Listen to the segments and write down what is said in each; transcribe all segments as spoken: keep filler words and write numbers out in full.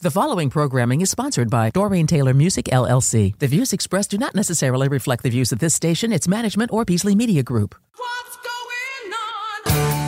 The following programming is sponsored by Doreen Taylor Music, L L C. The views expressed do not necessarily reflect the views of this station, its management, or Beasley Media Group. What's going on?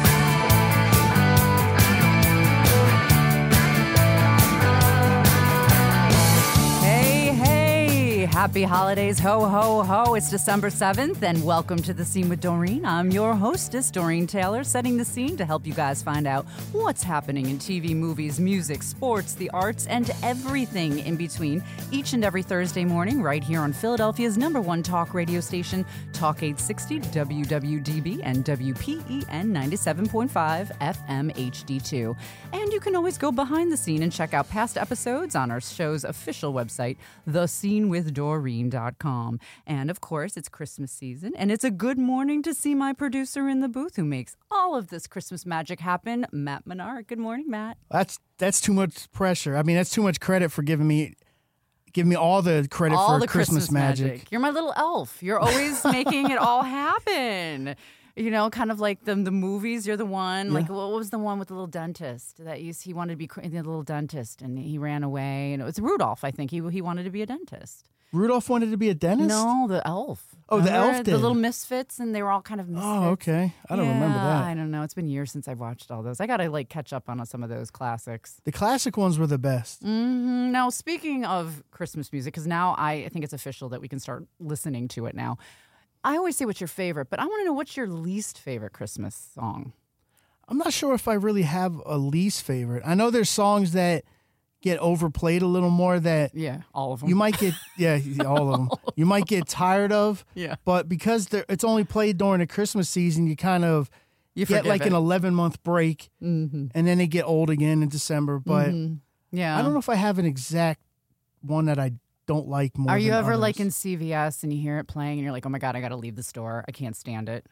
Hey, hey, happy holidays, ho, ho, ho. It's December seventh, and welcome to The Scene with Doreen. I'm your hostess, Doreen Taylor, setting the scene to help you guys find out what's happening in T V, movies, music, sports, the arts, and everything in between each and every Thursday morning right here on Philadelphia's number one talk radio station, Talk eight sixty, W W D B, and W P E N ninety-seven point five F M H D two. And you can always go behind the scene and check out past episodes on our show's official website, the scene with doreen dot com. And of course, it's Christmas season, and it's a good morning to see my producer in the booth who makes all of this Christmas magic happen, Matt Menard. Good morning, Matt. That's that's too much pressure. I mean, that's too much credit for giving me giving me all the credit all for the Christmas, Christmas magic. magic. You're my little elf. You're always making it all happen. You know, kind of like the the movies. You're the one. Yeah. Like, what was the one with the little dentist that used, he wanted to be cr- the little dentist, and he ran away. And it was Rudolph, I think. He he wanted to be a dentist. Rudolph wanted to be a dentist? No, the elf. Oh, the Remember? elf The did. little misfits, and they were all kind of misfits. Oh, okay. I don't Yeah, remember that. I don't know. It's been years since I've watched all those. I got to, like, catch up on some of those classics. The classic ones were the best. Mm-hmm. Now, speaking of Christmas music, because now I, I think it's official that we can start listening to it now. I always say what's your favorite, but I want to know what's your least favorite Christmas song? I'm not sure if I really have a least favorite. I know there's songs that get overplayed a little more that Yeah, all of them. you might get, yeah, all of them. You might get tired of. Yeah. But because they're- it's only played during the Christmas season, you kind of You get forgive like it. an eleven-month break, Mm-hmm. and then they get old again in December. But Mm-hmm. Yeah. I don't know if I have an exact one that I don't like more Are you than ever others. like in C V S and you hear it playing and you're like, oh my God, I got to leave the store. I can't stand it.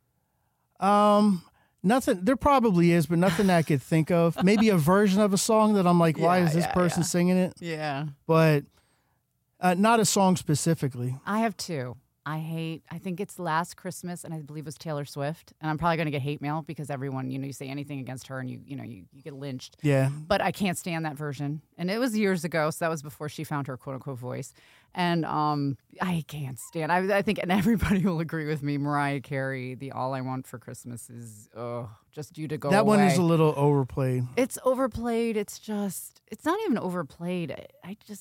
Um, nothing. There probably is, but nothing that I could think of. Maybe a version of a song that I'm like, why Yeah, is this yeah, person yeah. singing it? Yeah. But uh, not a song specifically. I have two. I hate, I think it's Last Christmas, and I believe it was Taylor Swift. And I'm probably going to get hate mail because everyone, you know, you say anything against her and you, you know, you, you get lynched. Yeah. But I can't stand that version. And it was years ago, so that was before she found her quote-unquote voice. And um, I can't stand, I, I think, and everybody will agree with me, Mariah Carey, the All I Want for Christmas is, oh, just you to go That away. one is a little overplayed. It's overplayed. It's just, it's not even overplayed. I, I just,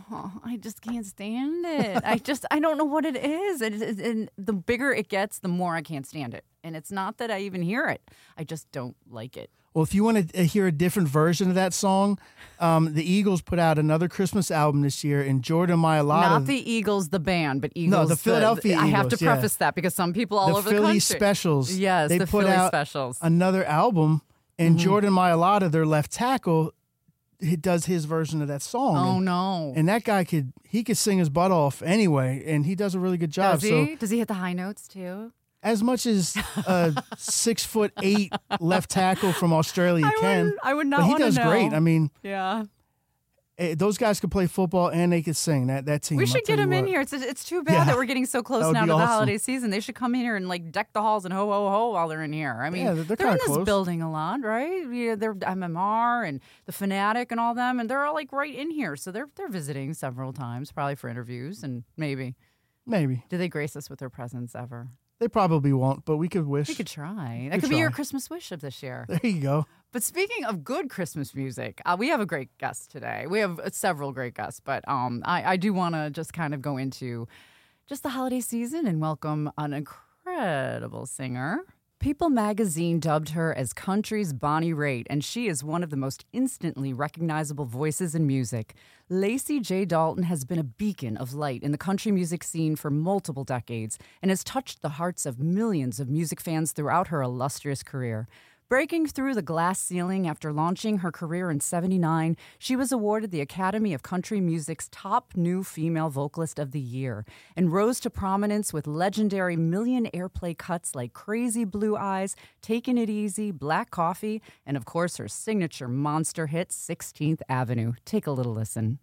I just can't stand it. I just, I don't know what it is. And, it- and the bigger it gets, the more I can't stand it. And it's not that I even hear it. I just don't like it. Well, if you want to hear a different version of that song, um, the Eagles put out another Christmas album this year, and Jordan Mailata, Not the Eagles, the band, but Eagles. the Philadelphia I have to Eagles, yeah. preface that because some people all the over Philly the country. Specials, Yes, they the put Philly out Specials. another album, and Mhm. Jordan Mailata, their left tackle, he does his version of that song. Oh, and, no. and that guy could he could sing his butt off anyway, and he does a really good job. Does he? So Does he hit the high notes too? as much as a six foot eight left tackle from Australia I can, would, I would not but he want to does know. great. I mean, Yeah. eh, those guys could play football and they could sing. That that team. We I'll should tell get you him in what. here. It's it's too bad Yeah. that we're getting so close That would now be to the awesome. holiday season. They should come in here and like deck the halls and ho ho ho while they're in here. I mean, Yeah, they're- they're they're in kinda this close. building a lot, right? Yeah, they're M M R and the Fanatic and all them, and they're all like right in here. So they're they're visiting several times, probably for interviews and maybe. Maybe Do they grace us with their presence ever? they probably won't, but we could wish. We could try. That Could could be your try. Christmas wish of this year. There you go. But speaking of good Christmas music, uh, we have a great guest today. We have uh, several great guests, but um, I, I do want to just kind of go into just the holiday season and welcome an incredible singer. People magazine dubbed her as country's Bonnie Raitt, and she is one of the most instantly recognizable voices in music. Lacey J. Dalton has been a beacon of light in the country music scene for multiple decades and has touched the hearts of millions of music fans throughout her illustrious career. Breaking through the glass ceiling after launching her career in seventy-nine, she was awarded the Academy of Country Music's top new female vocalist of the year and rose to prominence with legendary million airplay cuts like Crazy Blue Eyes, Taking It Easy, Black Coffee, and of course her signature monster hit, sixteenth Avenue. Take a little listen.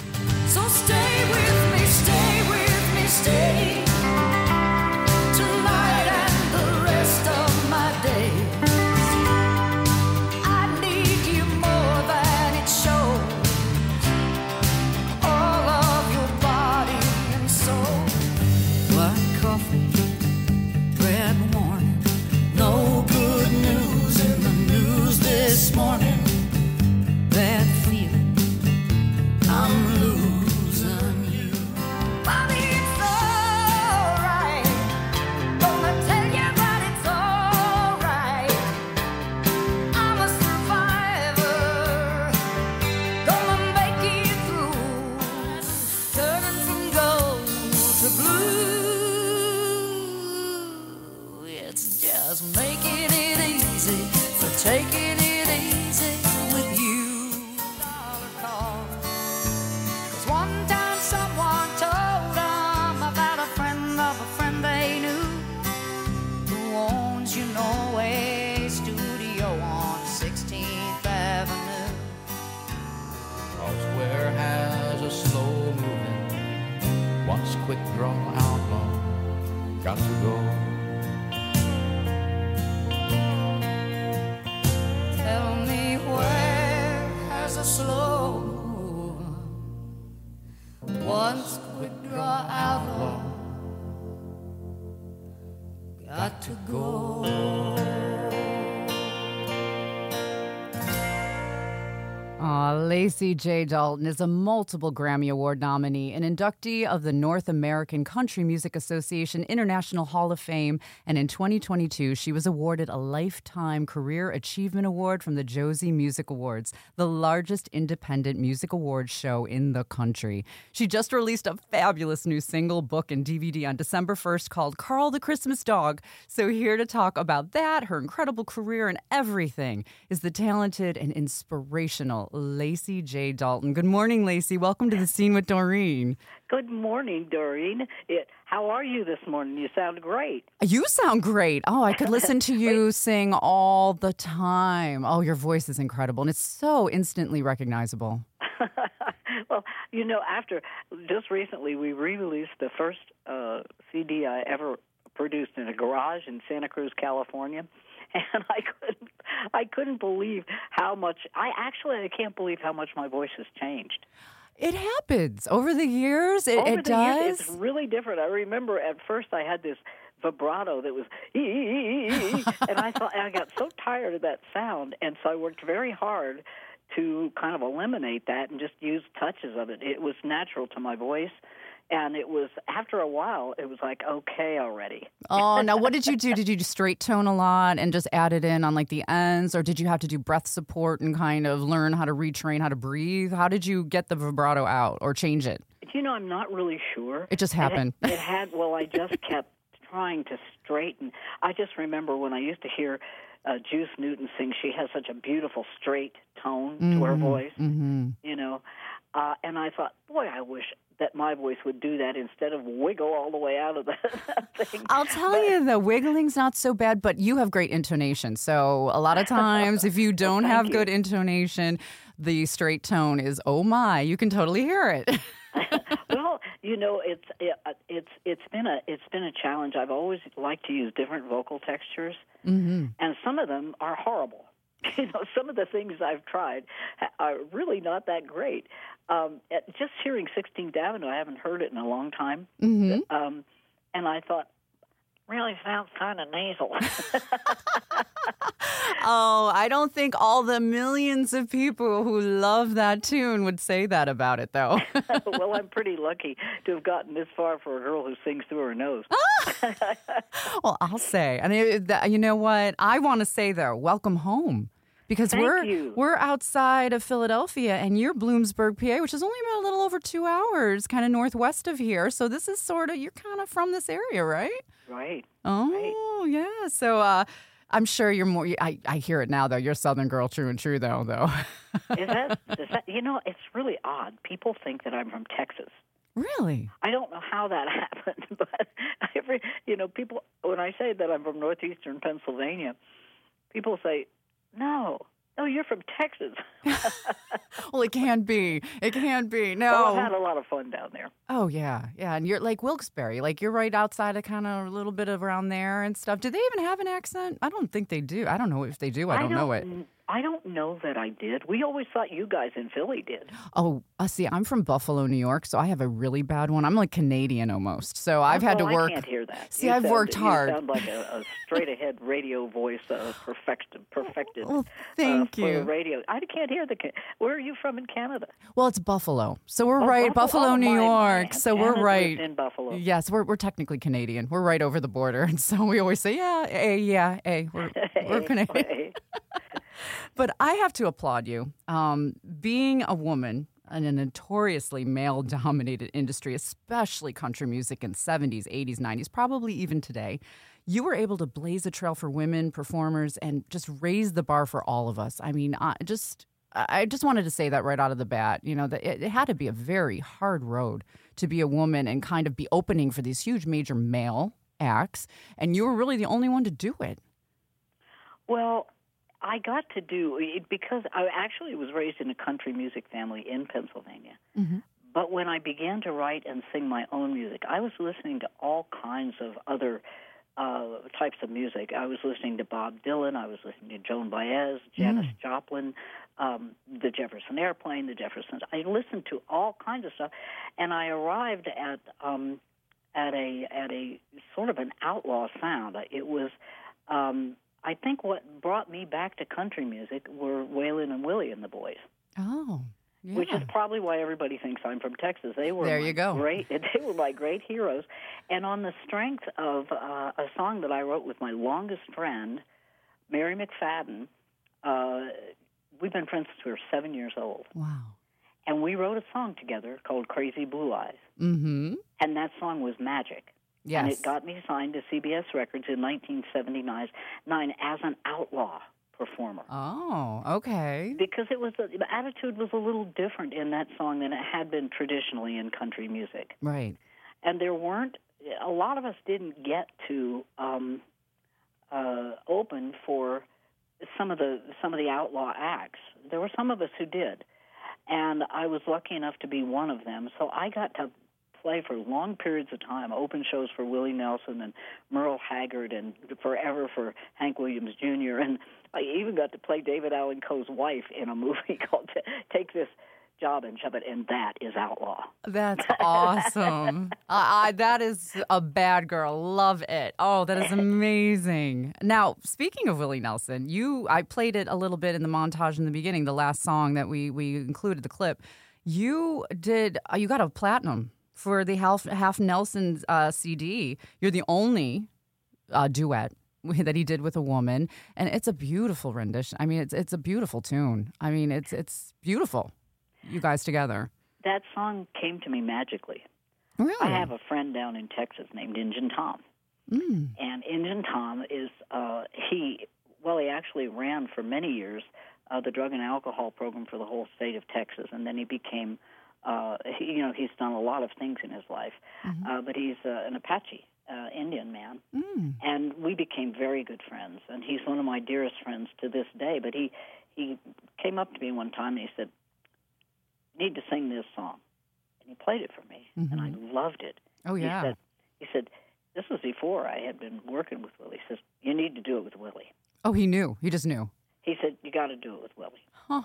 So stay with me, stay with me, stay tonight and the rest of my days. I need you more than it shows. Once quick draw outlaw, got to go. Tell me where has a slow once quick draw outlaw got to go. Aw, Lacey J. Dalton is a multiple Grammy Award nominee, an inductee of the North American Country Music Association International Hall of Fame, and in twenty twenty-two, she was awarded a Lifetime Career Achievement Award from the Josie Music Awards, the largest independent music awards show in the country. She just released a fabulous new single, book, and D V D on December first called Carl the Christmas Dog. So here to talk about that, her incredible career, and everything is the talented and inspirational Lacey J. Dalton. Good morning, Lacey. Welcome to The Scene with Doreen. Good morning, Doreen. It, how are you this morning? You sound great. You sound great. Oh, I could listen to you sing all the time. Oh, your voice is incredible, and it's so instantly recognizable. Well, you know, after just recently we re-released the first uh, C D I ever produced in a garage in Santa Cruz, California. And I couldn't, I couldn't believe how much. I actually, I can't believe how much my voice has changed. It happens over the years. It, Over it the does. years, it's really different. I remember at first I had this vibrato that was, and I thought I got so tired of that sound, and so I worked very hard to kind of eliminate that and just use touches of it. It was natural to my voice. And it was, after a while, it was like, okay already. Oh, now what did you do? Did you just straight tone a lot and just add it in on like the ends? Or did you have to do breath support and kind of learn how to retrain how to breathe? How did you get the vibrato out or change it? You know, I'm not really sure. It just happened. It, it had, well, I just kept trying to straighten. I just remember when I used to hear uh, Juice Newton sing, she has such a beautiful straight tone mm-hmm, to her voice, mm-hmm. you know. Uh, and I thought, boy, I wish that my voice would do that instead of wiggle all the way out of that thing. I'll tell but, you, the wiggling's not so bad, but you have great intonation. So a lot of times, if you don't well, have you. good intonation, the straight tone is, oh my, you can totally hear it. Well, you know, it's it, it's it's been a it's been a challenge. I've always liked to use different vocal textures, mm-hmm. and some of them are horrible. You know, some of the things I've tried are really not that great. Um, just hearing sixteenth Avenue, I haven't heard it in a long time, Mm-hmm. um, and I thought, really sounds kind of nasal. Oh, I don't think all the millions of people who love that tune would say that about it, though. Well, I'm pretty lucky to have gotten this far for a girl who sings through her nose. Well, I'll say, and it, that, you know what? I want to say though, welcome home. Because Thank we're you. we're outside of Philadelphia, and you're Bloomsburg, P A, which is only about a little over two hours, kind of northwest of here. So this is sort of, you're kind of from this area, right? Right. Oh, right. yeah. So uh, I'm sure you're more, I, I hear it now, though. You're a Southern girl, true and true, though, though. Is that, is that, you know, it's really odd. People think that I'm from Texas. Really? I don't know how that happened, but every, you know, people, when I say that I'm from northeastern Pennsylvania, people say, no, no, you're from Texas. Well, it can be. It can be. No. Well, I've had a lot of fun down there. Oh, yeah. Yeah. And you're like Wilkes-Barre. Like you're right outside of kind of a little bit of around there and stuff. Do they even have an accent? I don't think they do. I don't know if they do. I don't, know it. I don't know that I did. We always thought you guys in Philly did. Oh, uh, see, I'm from Buffalo, New York, so I have a really bad one. I'm like Canadian almost. So I've had oh, to work. I can't hear that. See, You I've sound- worked hard. You sound like a, a straight-ahead radio voice, uh, perfected, perfected Well, thank uh, for you. the radio. I can't hear the. Where are you from in Canada? Well, it's Buffalo. So we're Oh, right, Buffalo, Buffalo, oh, New my, York. my. So we're Hannah right. lived in Buffalo. Yes, we're we're technically Canadian. We're right over the border, and so we always say, yeah, hey, yeah, hey, we're we're Canadian. Hey. But I have to applaud you. Um, being a woman in a notoriously male-dominated industry, especially country music in seventies, eighties, nineties, probably even today, you were able to blaze a trail for women performers and just raise the bar for all of us. I mean, I just I just wanted to say that right out of the bat. You know, that it, it had to be a very hard road to be a woman and kind of be opening for these huge major male acts, and you were really the only one to do it. Well, I got to do it because I actually was raised in a country music family in Pennsylvania. Mm-hmm. but when I began to write and sing my own music, I was listening to all kinds of other uh, types of music. I was listening to Bob Dylan. I was listening to Joan Baez, Janis Mm. Joplin, um, the Jefferson Airplane, the Jeffersons. I listened to all kinds of stuff, and I arrived at um, at a at a sort of an outlaw sound. It was, um, I think, what brought me back to country music were Waylon and Willie and the Boys. Oh, yeah. Which is probably why everybody thinks I'm from Texas. They were There my you go. great. They were my great heroes, and on the strength of uh, a song that I wrote with my longest friend, Mary McFadden, uh, we've been friends since we were seven years old, Wow. and we wrote a song together called "Crazy Blue Eyes," Mm-hmm. and that song was magic. Yes. And it got me signed to C B S Records in nineteen seventy-nine as an outlaw performer. Oh, okay. Because it was the attitude was a little different in that song than it had been traditionally in country music, Right. and there weren't a lot of us didn't get to um, uh, open for some of the some of the outlaw acts. There were some of us who did, and I was lucky enough to be one of them. So I got to play for long periods of time, open shows for Willie Nelson and Merle Haggard and forever for Hank Williams Junior And I even got to play David Allan Coe's wife in a movie called Take This Job and Shove It, and that is outlaw. That's awesome. I, I, that is a bad girl. Love it. Oh, that is amazing. Now, speaking of Willie Nelson, you I played it a little bit in the montage in the beginning, the last song that we we included the clip. You did. uh, You got a platinum for the Half, Half Nelson uh, C D. You're the only uh, duet that he did with a woman, and it's a beautiful rendition. I mean, it's it's a beautiful tune. I mean, it's it's beautiful. You guys together. That song came to me magically. Really? I have a friend down in Texas named Injun Tom. Mm. And Injun Tom is, uh, he, well, he actually ran for many years uh, the drug and alcohol program for the whole state of Texas. And then he became, uh, he, you know, he's done a lot of things in his life. Mm-hmm. Uh, but he's uh, an Apache uh, Indian man. Mm. And we became very good friends. And he's one of my dearest friends to this day. But he, he came up to me one time and he said, "Need to sing this song." And he played it for me, Mm-hmm. and I loved it. Oh, yeah. He said, he said, this was before I had been working with Willie. He says, "You need to do it with Willie." Oh, he knew. He just knew. He said, "You got to do it with Willie." Huh.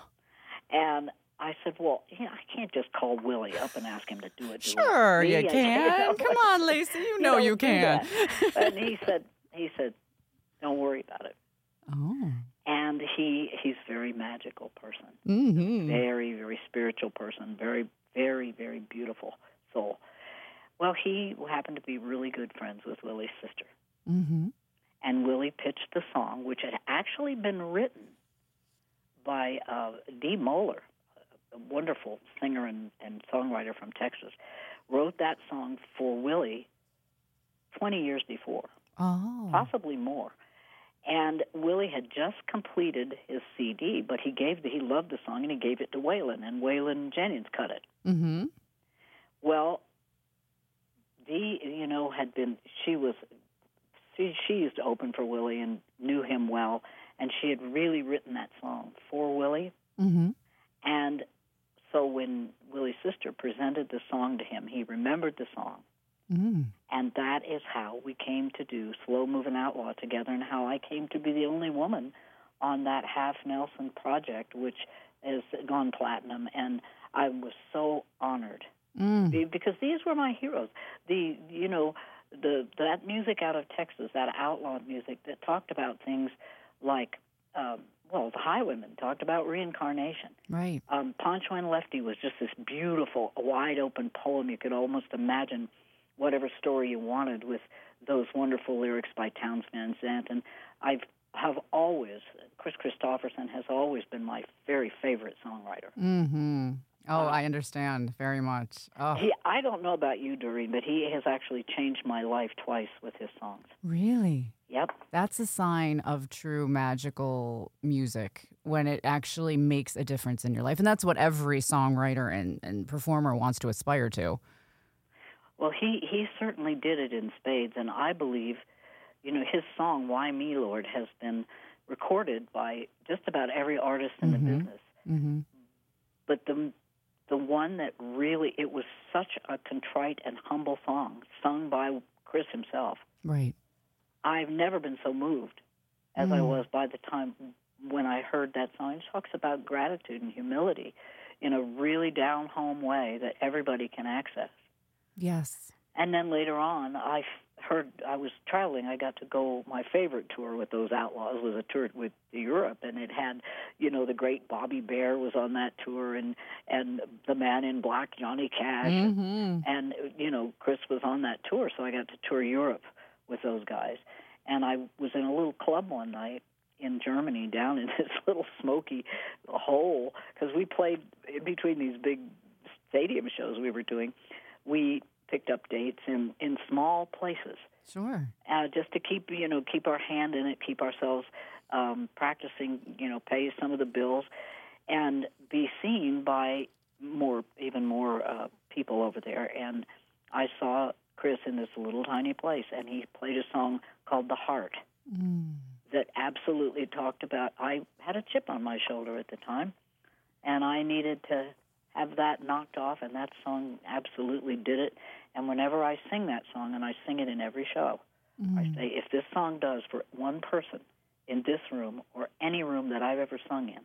And I said, "Well, you know, I can't just call Willie up and ask him to do it." Sure, Me, you I- can. Come on, Lacey. You know don't you do can. that. And he said, he said, "Don't worry about it." Oh. And he he's a very magical person. Mm-hmm. Very, very spiritual person, very, very, very beautiful soul. Well, he happened to be really good friends with Willie's sister. Mm-hmm. And Willie pitched the song, which had actually been written by uh, Dee Moeller, a wonderful singer and, and songwriter from Texas, wrote that song for Willie twenty years before, Oh. possibly more. And Willie had just completed his C D, but he gave the, he loved the song and he gave it to Waylon, and Waylon Jennings cut it. Mm-hmm. Well, Dee, you know, had been she was she she used to open for Willie and knew him well, and she had really written that song for Willie. Mm-hmm. And so when Willie's sister presented the song to him, he remembered the song. Mm. And that is how we came to do Slow Moving Outlaw together, and how I came to be the only woman on that Half Nelson project, which has gone platinum. And I was so honored Mm. Be- because these were my heroes. The you know the that music out of Texas, that outlaw music that talked about things like um, well, the Highwaymen talked about reincarnation. Right. Um, Pancho and Lefty was just this beautiful, wide open poem. You could almost imagine whatever story you wanted with those wonderful lyrics by Townes Van Zandt. And I have always, Chris Christopherson has always been my very favorite songwriter. Mm-hmm. Oh, I understand very much. Oh, He, I don't know about you, Doreen, but he has actually changed my life twice with his songs. really? Yep. That's a sign of true magical music when it actually makes a difference in your life. And that's what every songwriter and, and performer wants to aspire to. Well, he, he certainly did it in spades, and I believe, you know, his song, Why Me, Lord, has been recorded by just about every artist in Mhm. the business. Mm-hmm. But the the one that really, it was such a contrite and humble song, sung by Chris himself. Right. I've never been so moved as Mm. I was by the time when I heard that song. It talks about gratitude and humility in a really down-home way that everybody can access. Yes. And then later on, I heard, I was traveling, I got to go, my favorite tour with those Outlaws was a tour with Europe, and it had, you know, the great Bobby Bear was on that tour, and, and the Man in Black, Johnny Cash, Mm-hmm. and, you know, Chris was on that tour, so I got to tour Europe with those guys. And I was in a little club one night in Germany, down in this little smoky hole, because we played in between these big stadium shows we were doing. We picked up dates in, in small places, Sure. uh, just to keep, you know, keep our hand in it, keep ourselves um, practicing, you know, pay some of the bills, and be seen by more, even more uh, people over there. And I saw Chris in this little tiny place, and he played a song called "The Heart" Mm. that absolutely talked about. I had a chip on my shoulder at the time, and I needed to have that knocked off, and that song absolutely did it. And whenever I sing that song, and I sing it in every show, Mm. I say, if this song does for one person in this room or any room that I've ever sung in,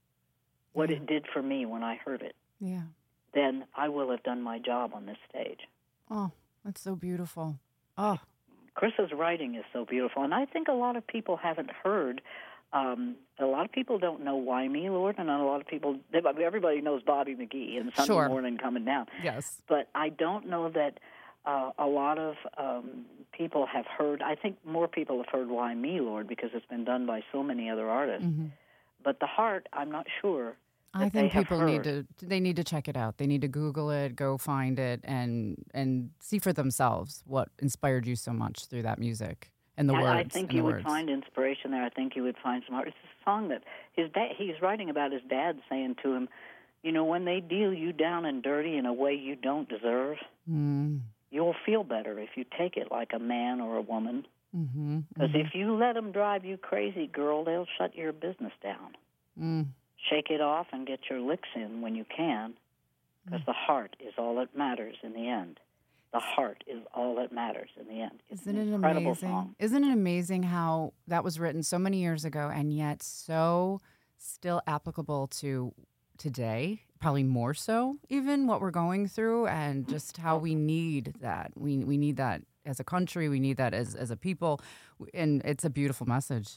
what Yeah. it did for me when I heard it, Yeah. then I will have done my job on this stage. Oh, that's so beautiful. Oh, Chris's writing is so beautiful, and I think a lot of people haven't heard. Um, a lot of people don't know Why Me, Lord, and a lot of people, everybody knows Bobby McGee and Sunday Sure. Morning Coming Down. yes. But I don't know that uh, a lot of um, people have heard. I think more people have heard Why Me, Lord, because it's been done by so many other artists. Mm-hmm. But The Heart, I'm not sure. I that think they have people need heard. to they need to check it out. They need to Google it, go find it, and and see for themselves what inspired you so much through that music and the I, words. I think and you the would words. find inspiration there. I think you would find some art. It's a song that his dad, he's writing about his dad saying to him, you know, when they deal you down and dirty in a way you don't deserve, Mm. you'll feel better if you take it like a man or a woman. Mm-hmm. Because if you let them drive you crazy, girl, they'll shut your business down. Mm. Shake it off and get your licks in when you can, because the heart is all that matters in the end. The heart is all that matters in the end. It's Isn't an it incredible amazing? song. Isn't it amazing how that was written so many years ago and yet so still applicable to today? Probably more so, even what we're going through, and just how we need that. We we need that as a country. We need that as as a people, and it's a beautiful message.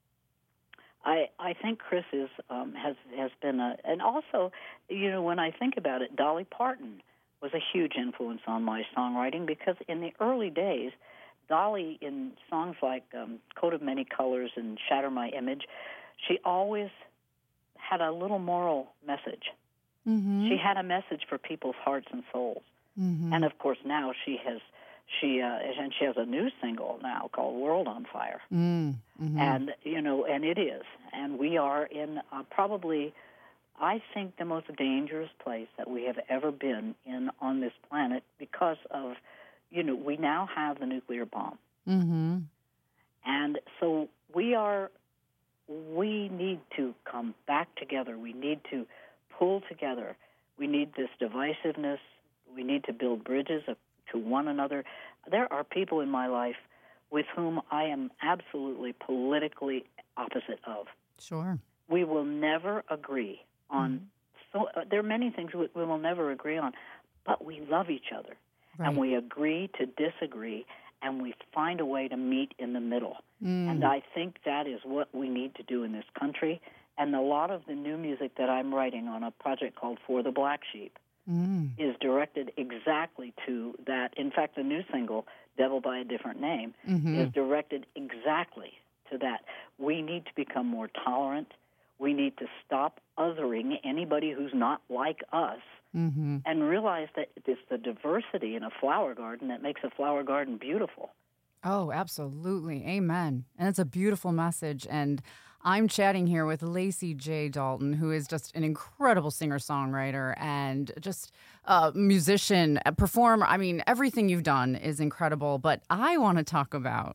I, I think Chris is, um, has has been a, and also, you know, when I think about it, Dolly Parton was a huge influence on my songwriting, because in the early days, Dolly, in songs like um, Coat of Many Colors and Shatter My Image, she always had a little moral message. Mm-hmm. She had a message for people's hearts and souls. Mm-hmm. And of course, now she has she uh, and she has a new single now called "World on Fire," Mm-hmm. and you know, and it is, and we are in uh, probably, I think, the most dangerous place that we have ever been in on this planet, because of, you know, we now have the nuclear bomb, Mm-hmm. and so we are. We need to come back together. We need to pull together. We need this divisiveness. We need to build bridges to one another. There are people in my life with whom I am absolutely politically opposite of. Sure. We will never agree on. So uh, there are many things we, we will never agree on, but we love each other, Right. and we agree to disagree, and we find a way to meet in the middle. Mm. And I think that is what we need to do in this country. And a lot of the new music that I'm writing on a project called For the Black Sheep Mm. is directed exactly to that. In fact, the new single, Devil by a Different Name, Mm-hmm. is directed exactly to that. We need to become more tolerant. We need to stop othering anybody who's not like us, Mm-hmm. and realize that it's the diversity in a flower garden that makes a flower garden beautiful. Oh, absolutely. Amen. And it's a beautiful message. And I'm chatting here with Lacey J. Dalton, who is just an incredible singer-songwriter and just a musician, a performer. I mean, everything you've done is incredible. But I want to talk about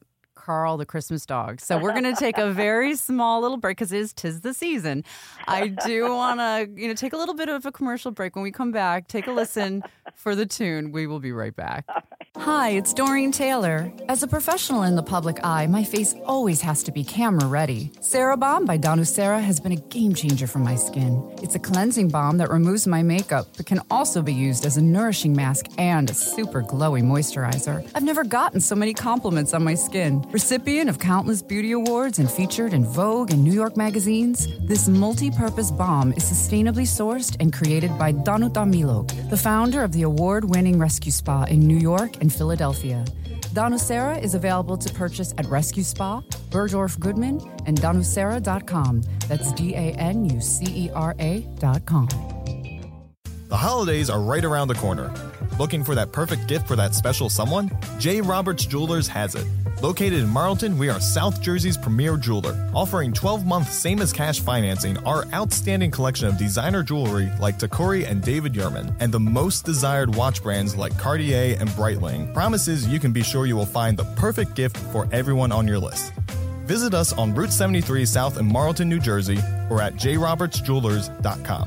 Carl the Christmas dog. So we're going to take a very small little break because it is tis the season. I do want to, you know, take a little bit of a commercial break. When we come back, take a listen for the tune. We will be right back. Hi, it's Doreen Taylor. As a professional in the public eye, my face always has to be camera ready. CeraBalm by Danusera has been a game changer for my skin. It's a cleansing balm that removes my makeup, but can also be used as a nourishing mask and a super glowy moisturizer. I've never gotten so many compliments on my skin. Recipient of countless beauty awards and featured in Vogue and New York magazines, this multi-purpose balm is sustainably sourced and created by Danuta Milok, the founder of the award-winning Rescue Spa in New York and Philadelphia. Danusera is available to purchase at Rescue Spa, Bergdorf Goodman, and danusera dot com. That's D A N U C E R A dot com. The holidays are right around the corner. Looking for that perfect gift for that special someone? J. Roberts Jewelers has it. Located in Marlton, we are South Jersey's premier jeweler, offering twelve-month same-as-cash financing, our outstanding collection of designer jewelry like Tacori and David Yurman, and the most desired watch brands like Cartier and Breitling, promises you can be sure you will find the perfect gift for everyone on your list. Visit us on Route seventy-three South in Marlton, New Jersey, or at j roberts jewelers dot com.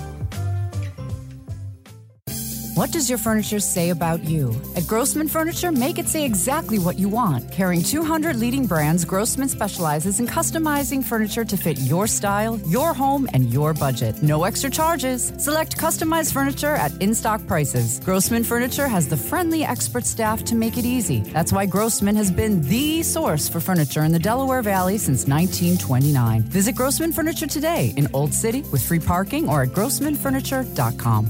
What does your furniture say about you? At Grossman Furniture, make it say exactly what you want. Carrying two hundred leading brands, Grossman specializes in customizing furniture to fit your style, your home, and your budget. No extra charges. Select customized furniture at in-stock prices. Grossman Furniture has the friendly expert staff to make it easy. That's why Grossman has been the source for furniture in the Delaware Valley since nineteen twenty-nine. Visit Grossman Furniture today in Old City with free parking or at grossman furniture dot com.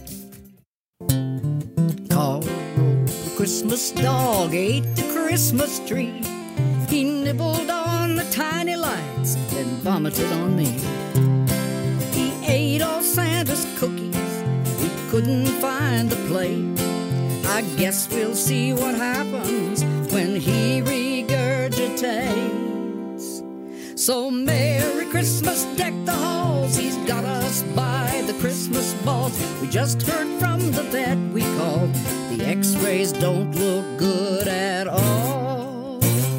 Carl, the Christmas dog, ate the Christmas tree. He nibbled on the tiny lights, then vomited on me. He ate all Santa's cookies, we couldn't find the plate. I guess we'll see what happens when he regurgitates. So Merry Christmas, deck the halls, he's got us by the Christmas balls. We just heard from the vet we called, the x-rays don't look good at all.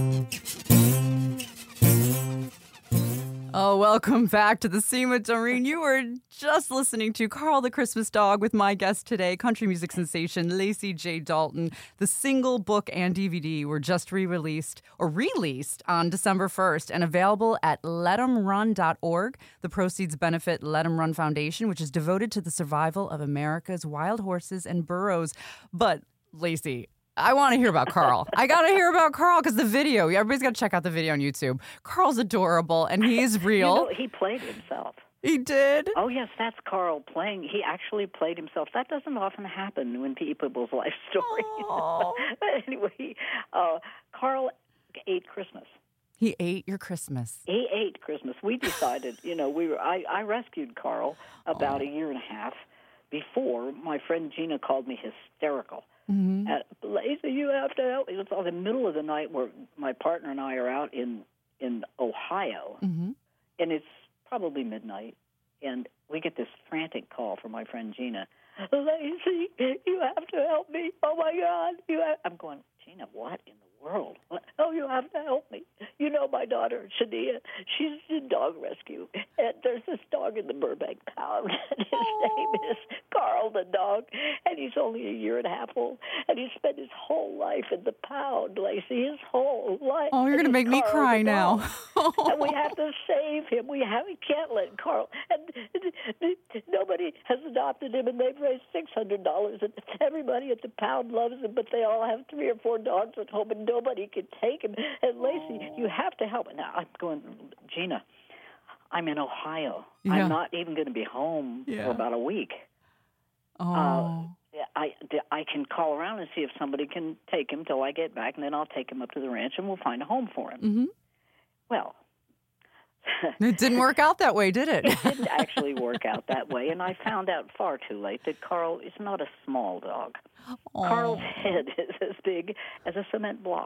Oh, welcome back to the Scene with Doreen. You were just listening to Carl the Christmas Dog with my guest today, country music sensation Lacey J. Dalton. The single, book, and D V D were just re-released or released on December first and available at let em run dot org. The proceeds benefit Let 'em Run Foundation, which is devoted to the survival of America's wild horses and burros. But, Lacey, I want to hear about Carl. I got to hear about Carl because the video, everybody's got to check out the video on YouTube. Carl's adorable and he's real. You know, he played himself. He did? Oh, yes, that's Carl playing. He actually played himself. That doesn't often happen when people's life stories. Oh. But anyway, uh, Carl ate Christmas. He ate your Christmas. He ate Christmas. We decided, you know, we were. I, I rescued Carl about oh. a year and a half before my friend Gina called me hysterical. Mm-hmm. Uh, Lacey, you have to help me. It's all the middle of the night where my partner and I are out in, in Ohio, mm-hmm. and it's probably midnight, and we get this frantic call from my friend Gina. Lacey, you have to help me. Oh, my God. You have... I'm going, Gina, what in the world? What? Oh, you have to help me. You know my daughter, Shania, she's in dog rescue, and there's this dog in the Burbank pound, and his name is Carl the dog, and he's only a year and a half old, and he spent his whole life in the pound, Lacey, his whole life. Oh, you're going to make me Carl cry now. And we have to save him. We, have, we can't let Carl, and nobody has adopted him, and they've raised six hundred dollars, and everybody at the pound loves him, but they all have three or four dogs at home, and nobody can take him. And Lacey, you have to help. Now, I'm going, Gina, I'm in Ohio. Yeah. I'm not even going to be home yeah. for about a week. Oh. Uh, I, I can call around and see if somebody can take him till I get back, and then I'll take him up to the ranch, and we'll find a home for him. Mm-hmm. Well, it didn't work out that way, did it? It didn't actually work out that way, and I found out far too late that Carl is not a small dog. Aww. Carl's head is as big as a cement block.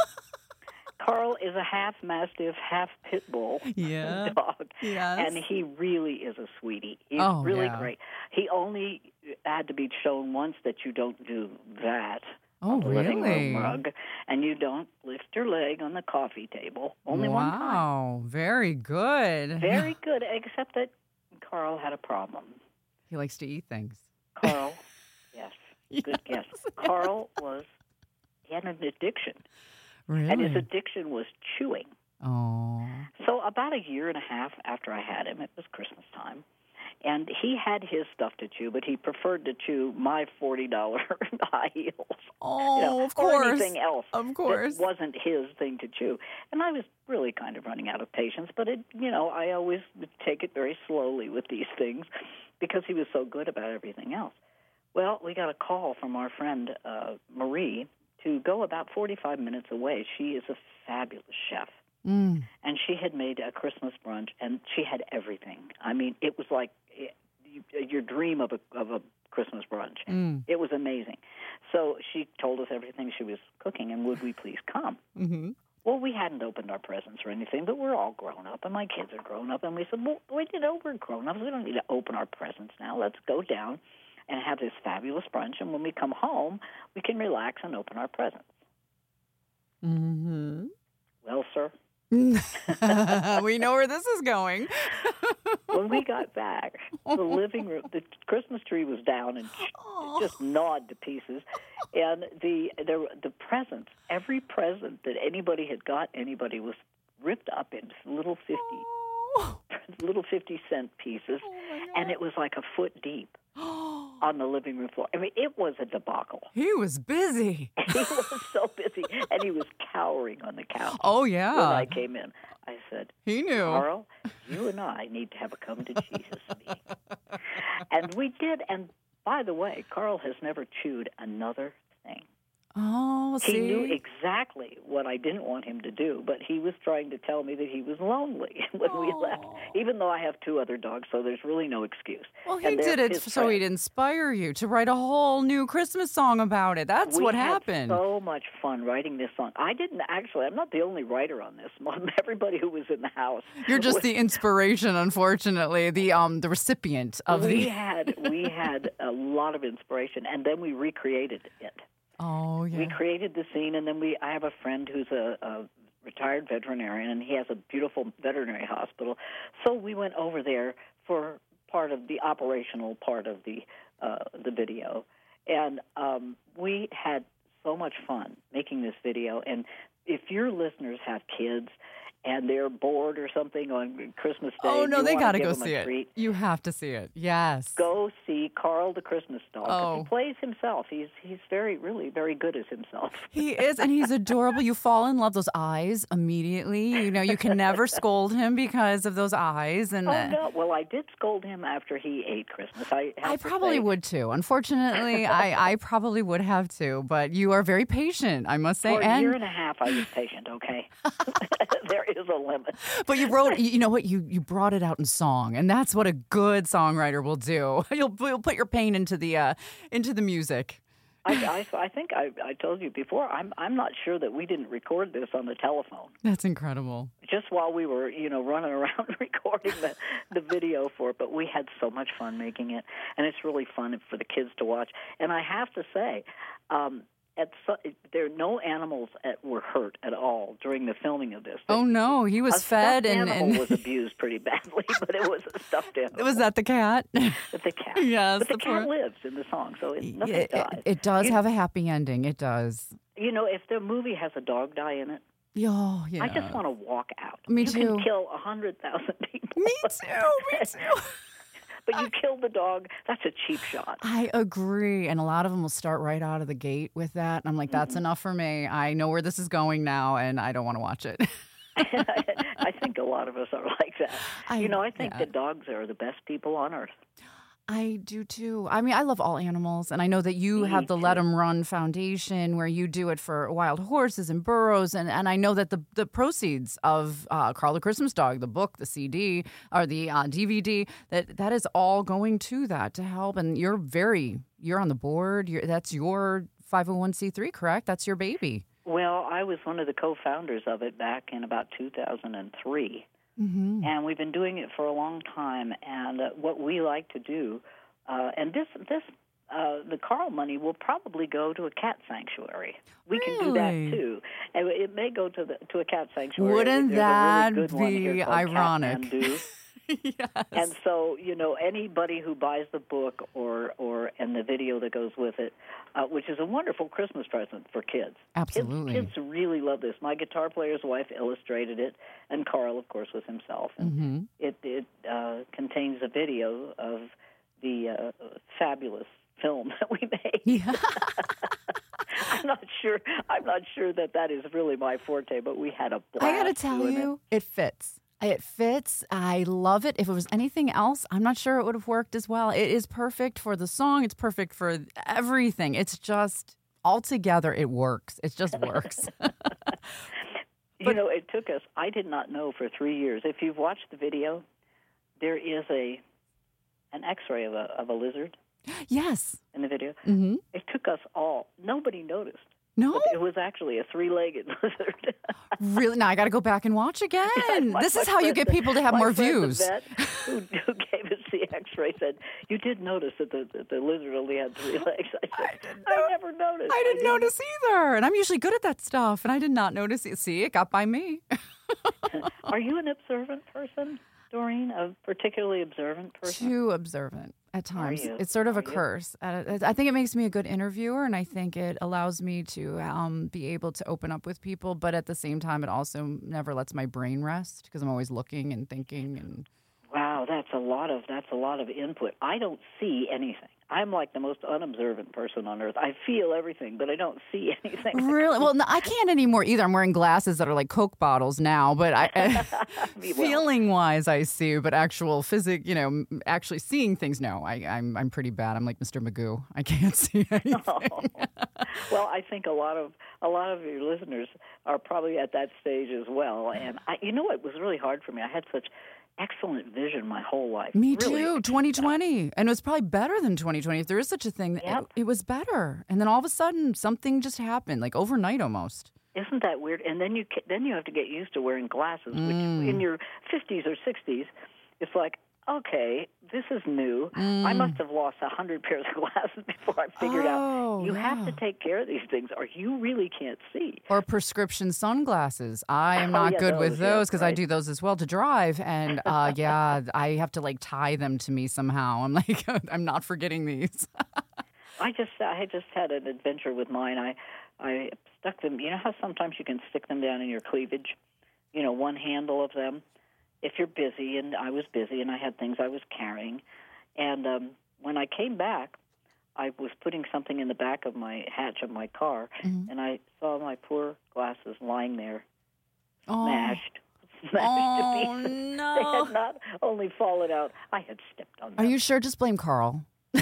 Carl is a half Mastiff, half Pit Bull yeah. dog, yes. and he really is a sweetie. He's oh, really yeah. great. He only had to be shown once that you don't do that oh, on the really? living room rug, and you don't lift her leg on the coffee table. Only one time. Wow, very good. Very good, except that Carl had a problem. He likes to eat things. Carl, yes, good Yes, guess. Carl was, he had an addiction. Really? And his addiction was chewing. Oh. So about a year and a half after I had him, it was Christmas time, and he had his stuff to chew, but he preferred to chew my forty dollars high heels. Oh, you know, of course. Or anything else Of course. that wasn't his thing to chew. And I was really kind of running out of patience, but, it, you know, I always take it very slowly with these things because he was so good about everything else. Well, we got a call from our friend uh, Marie to go about forty-five minutes away. She is a fabulous chef. Mm. And she had made a Christmas brunch, and she had everything. I mean, it was like it, you, your dream of a of a Christmas brunch. Mm. It was amazing. So she told us everything she was cooking, and would we please come? Mm-hmm. Well, we hadn't opened our presents or anything, but we're all grown up, and my kids are grown up, and we said, well, we did over grown ups. We don't need to open our presents now. Let's go down and have this fabulous brunch, and when we come home, we can relax and open our presents. Mm-hmm. Well, sir, We know where this is going. when we got back, the living room, the Christmas tree was down and Oh. just gnawed to pieces, and the the the presents, every present that anybody had got anybody was ripped up into little fifty Oh. little fifty cent pieces, Oh my God. and it was like a foot deep on the living room floor. I mean, it was a debacle. He was busy. He was so busy, and he was cowering on the couch. Oh, yeah. When I came in, I said, He knew. Carl, you and I need to have a come to Jesus meeting. And we did. And by the way, Carl has never chewed another thing. Oh, see? He knew exactly what I didn't want him to do, but he was trying to tell me that he was lonely when we left, even though I have two other dogs, so there's really no excuse. Well, he And they're did it his so friends. he'd inspire you to write a whole new Christmas song about it. That's we what had happened. so much fun writing this song. I didn't actually, I'm not the only writer on this. Everybody who was in the house. You're just was- the inspiration, unfortunately, the um the recipient of we the. had we had a lot of inspiration, and then we recreated it. Oh yeah. We created the scene, and then we. I have a friend who's a, a retired veterinarian, and he has a beautiful veterinary hospital. So we went over there for part of the operational part of the uh, the video, and um, we had so much fun making this video. And if your listeners have kids and they're bored or something on Christmas Day, Oh no, you they wanna got to give go them see a it. treat, You have to see it. Yes. go see Carl the Christmas Dog. 'Cause Oh. He plays himself. He's he's very, really very good as himself. He is, and he's adorable. You fall in love. Those eyes immediately. You know, you can never scold him because of those eyes. And Oh, uh, no. Well, I did scold him after he ate Christmas. I, have I to probably say, would too. Unfortunately, I, I probably would have to. But you are very patient, I must say. For a and year and a half, I was patient, okay? There is a limit. But you wrote, you know what? You you brought it out in song, and that's what a good songwriter will do. You'll you'll put your pain into the uh, into the music. I, I, I think I, I told you before, I'm I'm not sure that we didn't record this on the telephone. That's incredible. Just while we were, you know, running around recording the, the video for it. But we had so much fun making it, and it's really fun for the kids to watch. And I have to say, um, at so, there no animals at, were hurt at all during the filming of this. Oh no, he was a fed stuffed and, animal and was abused pretty badly, but it was a stuffed animal. was that the cat? But the cat. Yes, but the, the cat poor- lives in the song, so it, nothing it, dies. it, it does You- have a happy ending. It does. You know, if the movie has a dog die in it, Oh, yeah. I just want to walk out. Me you too. can kill a hundred thousand people. Me too. Me too. But you kill the dog, that's a cheap shot. I agree. And a lot of them will start right out of the gate with that. And I'm like, that's Mm-hmm. enough for me. I know where this is going now, and I don't want to watch it. I think a lot of us are like that. I- you know, I think yeah. that dogs are the best people on earth. I do too. I mean, I love all animals, and I know that you Me have the too. Let 'em Run Foundation where you do it for wild horses and burros, and, and I know that the, the proceeds of uh, Carl the Christmas Dog, the book, the C D, or the uh, D V D, that that is all going to that to help. And you're very, you're on the board. You're, that's your five oh one c three, correct? That's your baby. Well, I was one of the co-founders of it back in about two thousand three. Mm-hmm. And we've been doing it for a long time. And uh, what we like to do, uh, and this this uh, the Carl money will probably go to a cat sanctuary. We can do that Really? too, and it may go to the to a cat sanctuary. Wouldn't There's a that really good one be here called ironic? Kathmandu. Yes. And so, you know, anybody who buys the book or, or and the video that goes with it, uh, which is a wonderful Christmas present for kids. Absolutely. Kids, kids really love this. My guitar player's wife illustrated it, and Carl, of course, was himself. And Mm-hmm. it it uh, contains a video of the uh, fabulous film that we made. Yeah. I'm not sure. I'm not sure that that is really my forte, but we had a blast. I got to tell doing you, it. it fits. It fits. I love it. If it was anything else, I'm not sure it would have worked as well. It is perfect for the song. It's perfect for everything. It's just altogether, it works. It just works. You know, it took us, I did not know for three years. If you've watched the video, there is a an x-ray of a, of a lizard Yes. in the video. Mm-hmm. It took us all. Nobody noticed. No? But it was actually a three-legged lizard. Really? Now I got to go back and watch again. My- This my is how you friend- get people to have my more friend, the views. vet who, who gave us the x-ray said, you did notice that the, that the lizard only had three legs. I said, I, never noticed. I didn't notice either. And I'm usually good at that stuff. And I did not notice it. See, it got by me. Are you an observant person, Doreen? A particularly observant person? Too observant at times. you? It's sort of Are a you? curse. Uh, I think it makes me a good interviewer, and I think it allows me to um, be able to open up with people. But at the same time, it also never lets my brain rest because I'm always looking and thinking. And Wow, that's a lot of that's a lot of input. I don't see anything. I'm like the most unobservant person on earth. I feel everything, but I don't see anything. really, well, no, I can't anymore either. I'm wearing glasses that are like Coke bottles now, but I, I Well, feeling wise, I see. But actual physic, you know, m- actually seeing things, no, I, I'm I'm pretty bad. I'm like Mister Magoo. I can't see anything. well, I think a lot of a lot of your listeners are probably at that stage as well. And I, you know, what was really hard for me. I had such excellent vision my whole life. Me Really. too. twenty twenty, and it was probably better than twenty twenty. If there is such a thing, Yep. it, it was better. And then all of a sudden, something just happened, like overnight almost. Isn't that weird? And then you ca- then you have to get used to wearing glasses, which Mm. in your fifties or sixties, it's like, okay, this is new. I must have lost a hundred pairs of glasses before I figured Mm. Oh, out you have yeah. to take care of these things, or you really can't see. Or prescription sunglasses. I am Oh, not yeah, good with those, yeah, those because I right. do those as well to drive. And uh, yeah, I have to like tie them to me somehow. I'm like, I'm not forgetting these. I just I had just had an adventure with mine. I I stuck them. You know how sometimes you can stick them down in your cleavage. You know, one handle of them. If you're busy, and I was busy, and I had things I was carrying, and um, when I came back, I was putting something in the back of my hatch of my car, Mm-hmm. and I saw my poor glasses lying there, Oh. smashed, smashed Oh, to pieces. They no. had not only fallen out; I had stepped on them. Are you sure? Just blame Carl.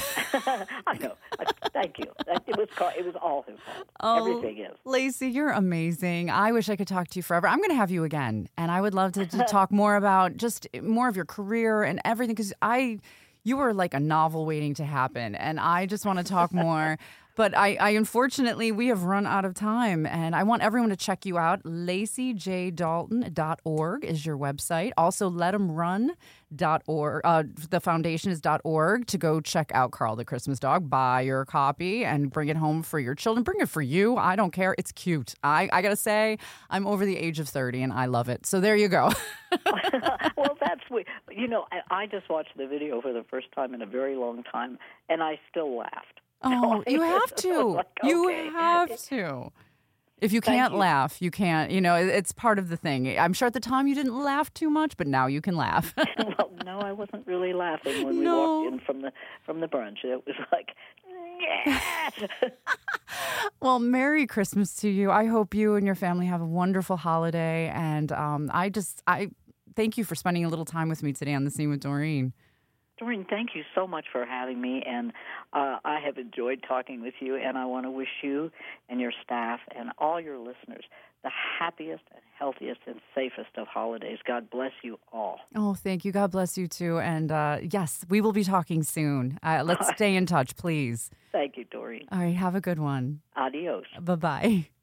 I know. I, thank you. That- It was ca- it was all his fault. Oh, Everything is. Lacey, you're amazing. I wish I could talk to you forever. I'm going to have you again, and I would love to, to talk more about just more of your career and everything because I, you were like a novel waiting to happen, and I just want to talk more. But I, I unfortunately, we have run out of time, and I want everyone to check you out. Lacey J Dalton dot org is your website. Also, let em run dot org. Uh, the foundation is .org to go check out Carl the Christmas Dog. Buy your copy and bring it home for your children. Bring it for you. I don't care. It's cute. I, I got to say, I'm over the age of thirty, and I love it. So there you go. Well, that's weird. You know, I, I just watched the video for the first time in a very long time, and I still laughed. Oh, you have to. Like, You okay. have to. If you Thank can't you. laugh, you can't. You know, it- it's part of the thing. I'm sure at the time you didn't laugh too much, but now you can laugh. Well, no, I wasn't really laughing when we No. walked in from the from the brunch. It was like, yeah. Well, Merry Christmas to you. I hope you and your family have a wonderful holiday. And um, I just, I thank you for spending a little time with me today on The Scene with Doreen. Doreen, thank you so much for having me, and uh, I have enjoyed talking with you, and I want to wish you and your staff and all your listeners the happiest and healthiest and safest of holidays. God bless you all. Oh, thank you. God bless you too. And uh, yes, we will be talking soon. Uh, let's stay in touch, please. Thank you, Doreen. All right. Have a good one. Adios. Bye-bye. Bye-bye.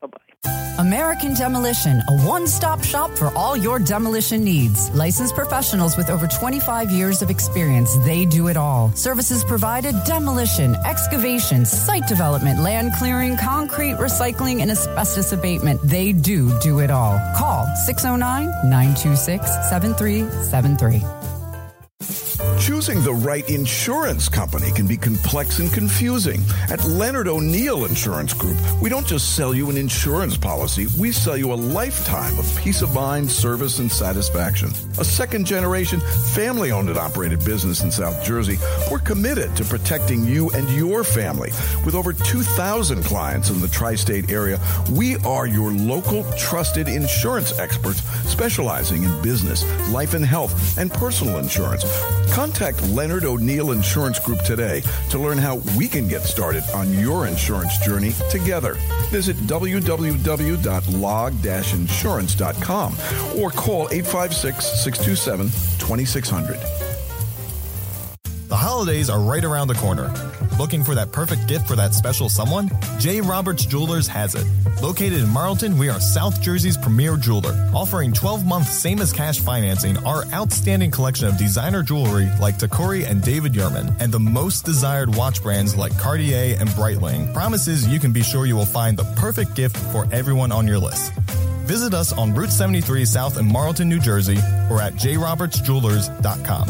American Demolition, a one-stop shop for all your demolition needs. Licensed professionals with over twenty-five years of experience. They do it all. Services provided: demolition, excavation, site development, land clearing, concrete recycling, and asbestos abatement. They do do it all. Call six oh nine, nine two six, seven three seven three. Choosing the right insurance company can be complex and confusing. At Leonard O'Neill Insurance Group, we don't just sell you an insurance policy, we sell you a lifetime of peace of mind, service, and satisfaction. A second-generation, family-owned and operated business in South Jersey, we're committed to protecting you and your family. With over two thousand clients in the tri-state area, we are your local trusted insurance experts specializing in business, life and health, and personal insurance. Contact Leonard O'Neill Insurance Group today to learn how we can get started on your insurance journey together. Visit w w w dot log dash insurance dot com or call eight five six, six two seven, two six zero zero. The holidays are right around the corner. Looking for that perfect gift for that special someone? J. Roberts Jewelers has it. Located in Marlton, we are South Jersey's premier jeweler, offering twelve-month same-as-cash financing, our outstanding collection of designer jewelry like Tacori and David Yurman, and the most desired watch brands like Cartier and Breitling, promises you can be sure you will find the perfect gift for everyone on your list. Visit us on Route seventy-three South in Marlton, New Jersey, or at j roberts jewelers dot com.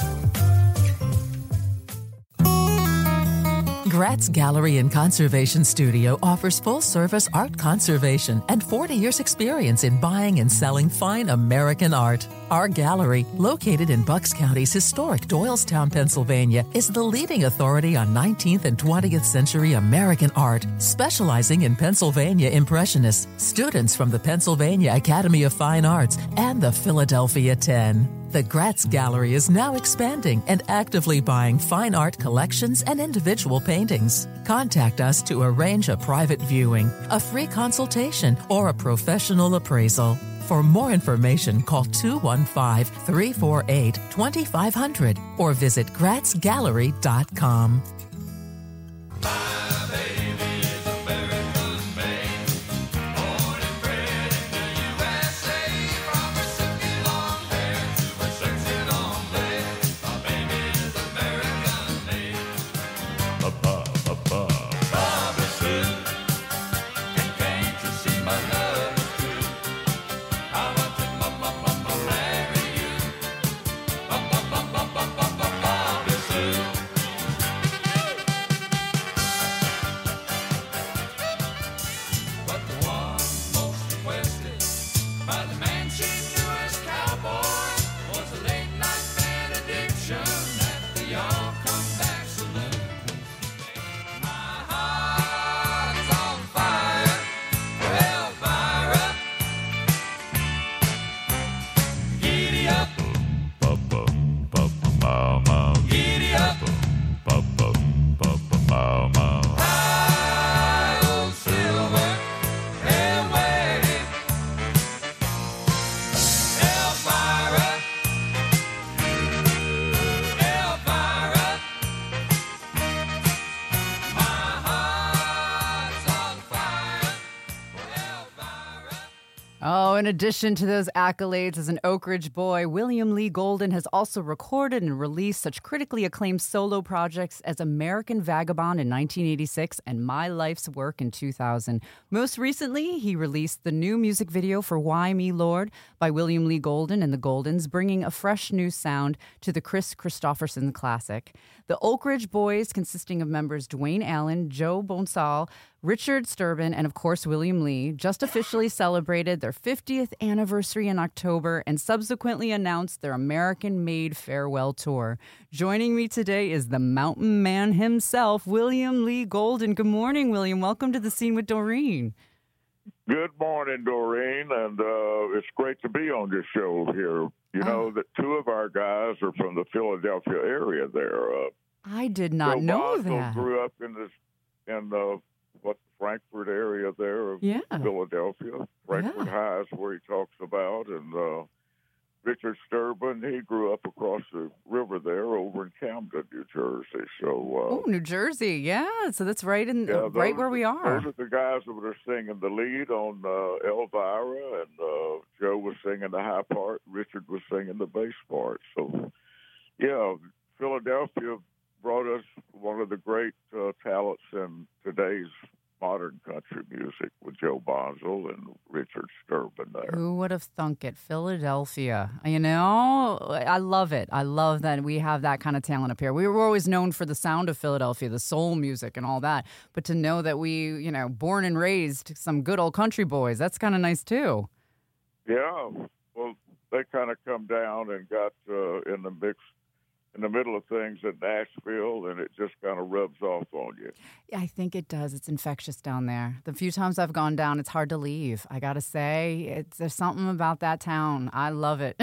Gratz Gallery and Conservation Studio offers full-service art conservation and forty years experience in buying and selling fine American art. Our gallery, located in Bucks County's historic Doylestown, Pennsylvania, is the leading authority on nineteenth and twentieth century American art, specializing in Pennsylvania Impressionists, students from the Pennsylvania Academy of Fine Arts, and the Philadelphia Ten. The Gratz Gallery is now expanding and actively buying fine art collections and individual paintings. Contact us to arrange a private viewing, a free consultation, or a professional appraisal. For more information, call two one five, three four eight, two five zero zero or visit gratz gallery dot com. Oh, in addition to those accolades as an Oak Ridge boy, William Lee Golden has also recorded and released such critically acclaimed solo projects as American Vagabond in nineteen eighty-six and My Life's Work in two thousand. Most recently, he released the new music video for Why Me Lord by William Lee Golden and the Goldens, bringing a fresh new sound to the Chris Christopherson classic. The Oak Ridge Boys, consisting of members Dwayne Allen, Joe Bonsall, Richard Sturban, and of course William Lee, just officially celebrated their fiftieth anniversary in October and subsequently announced their American-made farewell tour. Joining me today is the mountain man himself, William Lee Golden. Good morning, William. Welcome to The Scene with Doreen. Good morning, Doreen, and uh, it's great to be on this show here. You know that two of our guys are from the Philadelphia area there. Uh, I did not Bill know Boswell that. grew up in this in the what Frankfurt area there of Yeah. Philadelphia. Frankfurt Yeah. High is where he talks about, and uh, Richard Sturban, he grew up across the river there over in Camden, New Jersey. So, uh, Oh, New Jersey. Yeah. So that's right in yeah, uh, right those- where we are. Those are the guys that were singing the lead on uh, Elvira, and uh, Joe was singing the high part, Richard was singing the bass part. So, yeah, Philadelphia brought us one of the great uh, talents in today's modern country music with Joe Bonzel and Richard Sturban there. Who would have thunk it? Philadelphia. You know, I love it. I love that we have that kind of talent up here. We were always known for the sound of Philadelphia, the soul music and all that. But to know that we, you know, born and raised some good old country boys, that's kind of nice too. Yeah, well, they kind of come down and got uh, in the mix, in the middle of things in Nashville, and it just kind of rubs off on you. Yeah, I think it does. It's infectious down there. The few times I've gone down, it's hard to leave. I got to say, it's, there's something about that town. I love it.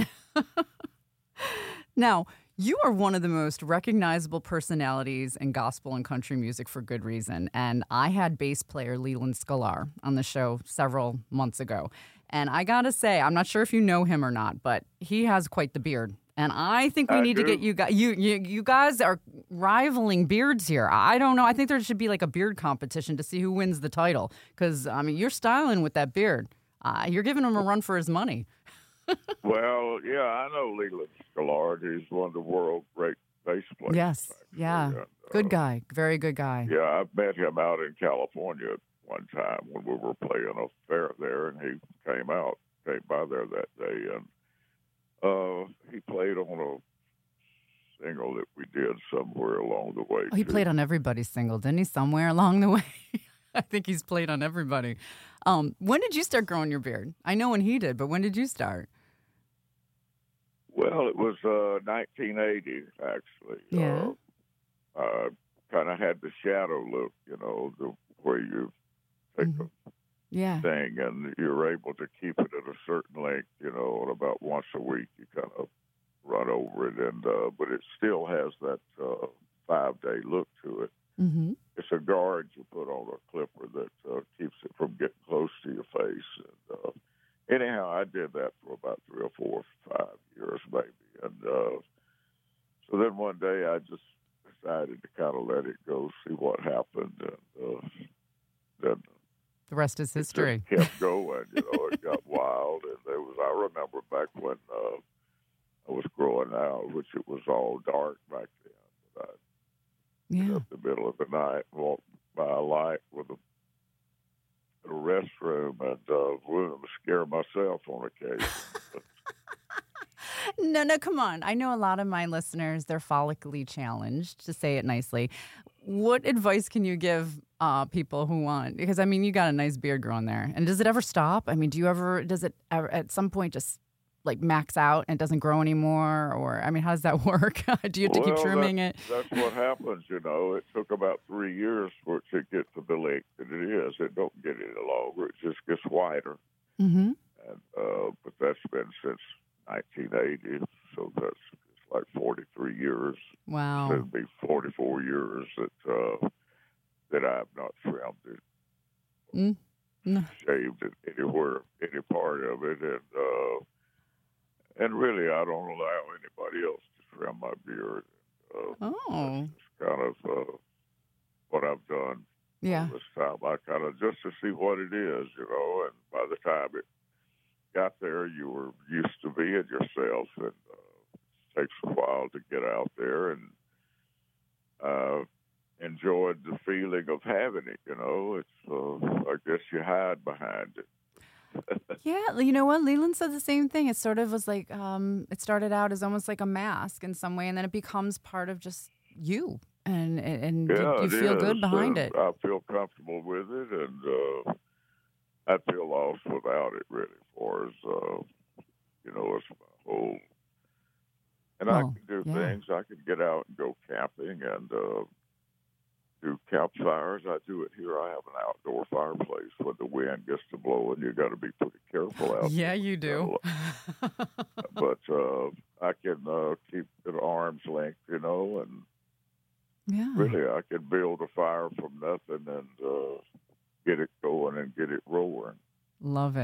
Now, you are one of the most recognizable personalities in gospel and country music for good reason. And I had bass player Leland Sklar on the show several months ago. And I got to say, I'm not sure if you know him or not, but he has quite the beard. And I think we I need do. to get you guys. You, you you guys are rivaling beards here. I don't know. I think there should be like a beard competition to see who wins the title. Because I mean, you're styling with that beard. Uh, you're giving him a run for his money. Well, yeah, I know Leland Sklar. He's one of the world great bass players. Yes. Yeah. And, uh, Good guy. Very good guy. Yeah, I met him out in California one time when we were playing a fair there, and he came out, came by there that day, and uh, he played on a single that we did somewhere along the way. Oh, he too. played on everybody's single, didn't he? Somewhere along the way. I think he's played on everybody. Um, when did you start growing your beard? I know when he did, but when did you start? Well, it was uh, nineteen eighty, actually. Yeah. Uh, uh, kind of had the shadow look, you know, the where you take Mhm. a Yeah. thing and you're able to keep it at a certain length, you know, and about once a week you kind of run over it, and uh, but it still has that uh, five-day look to it. Mm-hmm. It's a guard you put on a clipper that uh, keeps it from getting close to your face. And uh, anyhow, I did that for about three or four, five years maybe, and uh, so then one day I just decided to kind of let it go, see what happened, and uh, then The rest is history. it just kept going. You know, it got wild, and there was. I remember back when uh, I was growing out, which it was all dark back then. But I'd Yeah. get up in the middle of the night, walk by a light with a, a restroom, and uh, would scare myself on occasion. But, No, no, come on. I know a lot of my listeners, they're follically challenged, to say it nicely. What advice can you give uh, people who want? Because, I mean, you got a nice beard growing there. And does it ever stop? I mean, do you ever, does it ever, at some point just like max out and doesn't grow anymore? Or, I mean, how does that work? Do you have to keep well, trimming that, it? That's what happens, you know. It took about three years for it to get to the length that it is. It don't get any longer. It just gets wider. Mm-hmm. And uh, but that's been since nineteen eighty, so that's it's like forty-three years. Wow. It'll be forty-four years that uh, that I've not trimmed it, Mm. No. shaved it anywhere, any part of it, and uh, and really I don't allow anybody else to trim my beard. Uh, Oh. It's kind of uh, what I've done Yeah. this time. I kind of just to see what it is, you know, and by the time it got there, you were used to being yourself, and uh, it takes a while to get out there and uh, enjoyed the feeling of having it, you know. It's, uh, I guess you hide behind it. Yeah, you know what? Leland said the same thing. It sort of was like, um, it started out as almost like a mask in some way, and then it becomes part of just you. And and Yeah, you, you it feel is, good behind and it. I feel comfortable with it, and uh, I'd feel lost without it, really, for as, uh, you know, as my whole. And I Well, can do yeah. things. I can get out and go camping and uh, do campfires. I do it here. I have an outdoor fireplace when the wind gets to blowing. You got to be pretty careful out Yeah, there. you do. But uh, I can uh, keep it at arm's length, you know, and Yeah. really I can build a fire from nothing and uh, get it going and get it roaring. Love it.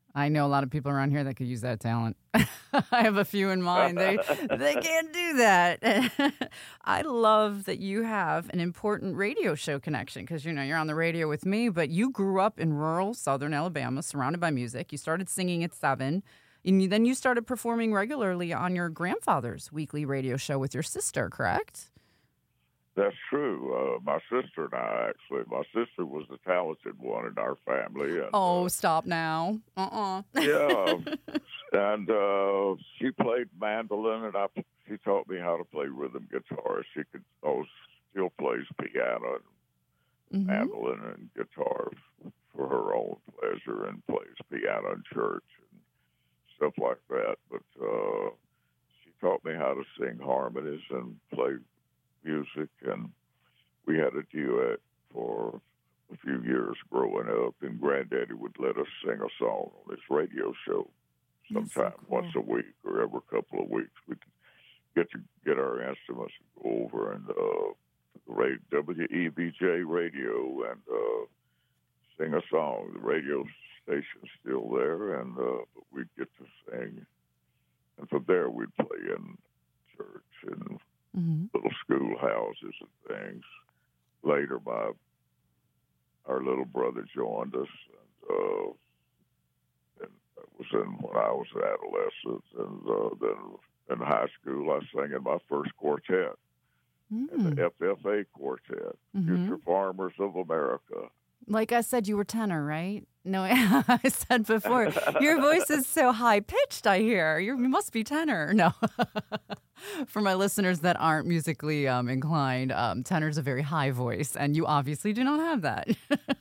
I know a lot of people around here that could use that talent. I have a few in mind. They they can't do that. I love that you have an important radio show connection because, you know, you're on the radio with me, but you grew up in rural southern Alabama surrounded by music. You started singing at seven, and you, then you started performing regularly on your grandfather's weekly radio show with your sister, correct? That's true. Uh, my sister and I, actually, my sister was the talented one in our family. And, oh, uh, stop now. Uh-uh. yeah. And uh, she played mandolin, and I, she taught me how to play rhythm guitar. She could oh, still plays piano and Mm-hmm. mandolin and guitar for her own pleasure and plays piano in church and stuff like that. But uh, she taught me how to sing harmonies and play music, and we had a duet for a few years growing up, and Granddaddy would let us sing a song on his radio show sometime so cool. once a week or every couple of weeks. We'd get to get our instruments and go over and uh, the radio, W E B J radio and uh, sing a song. The radio station's still there, and uh, but we'd get to sing, and from there we'd play in church and Mm-hmm. little schoolhouses and things. Later, my our little brother joined us, and, uh, and that was in when I was an adolescent. And uh, then in high school, I sang in my first quartet, Mm-hmm. in the F F A quartet, Mm-hmm. Future Farmers of America. Like I said, you were tenor, right? No, I said before, your voice is so high-pitched, I hear. You're, you must be tenor. No. For my listeners that aren't musically um, inclined, um, tenor's a very high voice, and you obviously do not have that.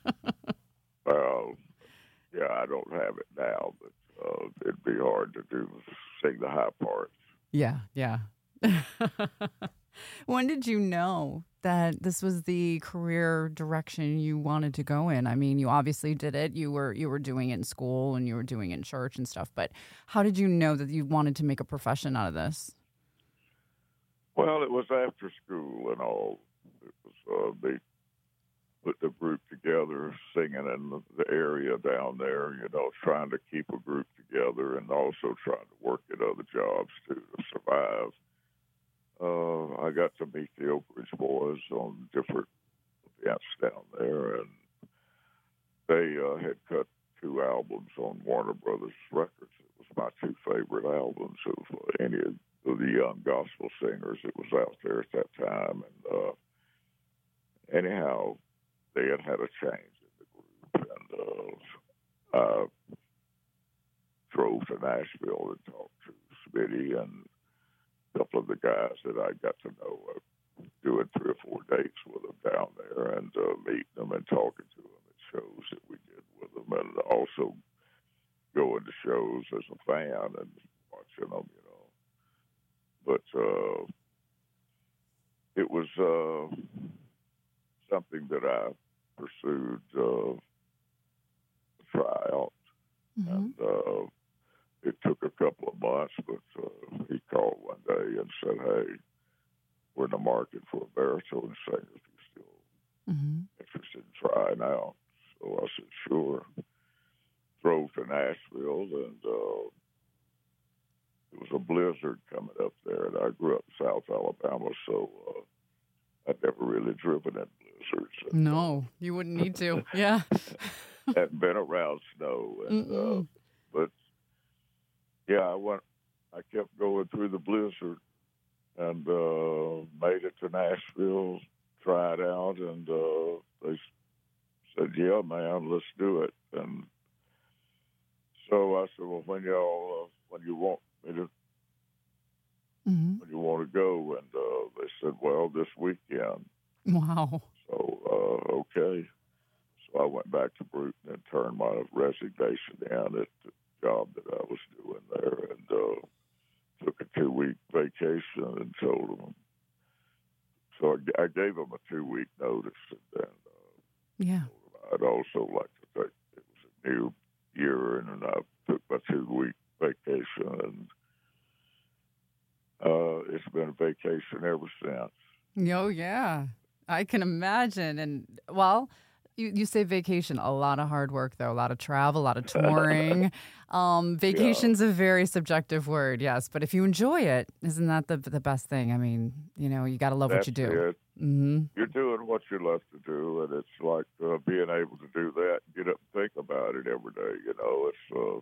Well, yeah, I don't have it now, but uh, it'd be hard to do sing the high parts. Yeah, yeah. When did you know that this was the career direction you wanted to go in? I mean, you obviously did it. You were you were doing it in school and you were doing it in church and stuff. But how did you know that you wanted to make a profession out of this? Well, it was after school and all. It was uh, they put the group together, singing in the area down there. You know, trying to keep a group together and also trying to work at other jobs too to survive. Uh, I got to meet the Oak Ridge Boys on different events down there, and they uh, had cut two albums on Warner Brothers Records. It was my two favorite albums of uh, any of the young gospel singers that was out there at that time. And uh, anyhow, they had had a change in the group, and uh, I drove to Nashville and talked to Smitty and a couple of the guys that I got to know, uh, doing three or four dates with them down there and uh, meeting them and talking to them at shows that we did with them, and also going to shows as a fan and watching them, you know. But uh, it was uh, something that I pursued uh, to try out, Mm-hmm. and uh, it took a couple of months, but uh, he called one day and said, "Hey, we're in the market for a baritone singer if you're still Mm-hmm. interested in trying out." So I said, "Sure." Drove to Nashville, and uh, it was a blizzard coming up there, and I grew up in South Alabama, so uh, I'd never really driven in blizzards. And, No, you wouldn't need to. Yeah. hadn't been around snow, and uh, but yeah, I went. I kept going through the blizzard, and uh, made it to Nashville, tried out, and uh, they said, "Yeah, man, let's do it." And so I said, "Well, when y'all, uh, when you want me to, Mm-hmm. when you want to go?" And uh, they said, "Well, this weekend." Wow. So uh, okay. So I went back to Bruton and turned my resignation in at the job that I was doing there, and uh, took a two-week vacation and told them. So I, I gave them a two-week notice, and then uh, Yeah. I'd also like to take, it was a new year, and then I took my two-week vacation, and uh, it's been a vacation ever since. Oh, yeah. I can imagine. And, well, You, you say vacation, a lot of hard work, though, a lot of travel, a lot of touring. um, vacation's yeah. a very subjective word, yes. But if you enjoy it, isn't that the the best thing? I mean, you know, you got to love That's what you do. It. Mm-hmm. You're doing what you love to do, and it's like uh, being able to do that, get up and think about it every day. You know, it's. Uh,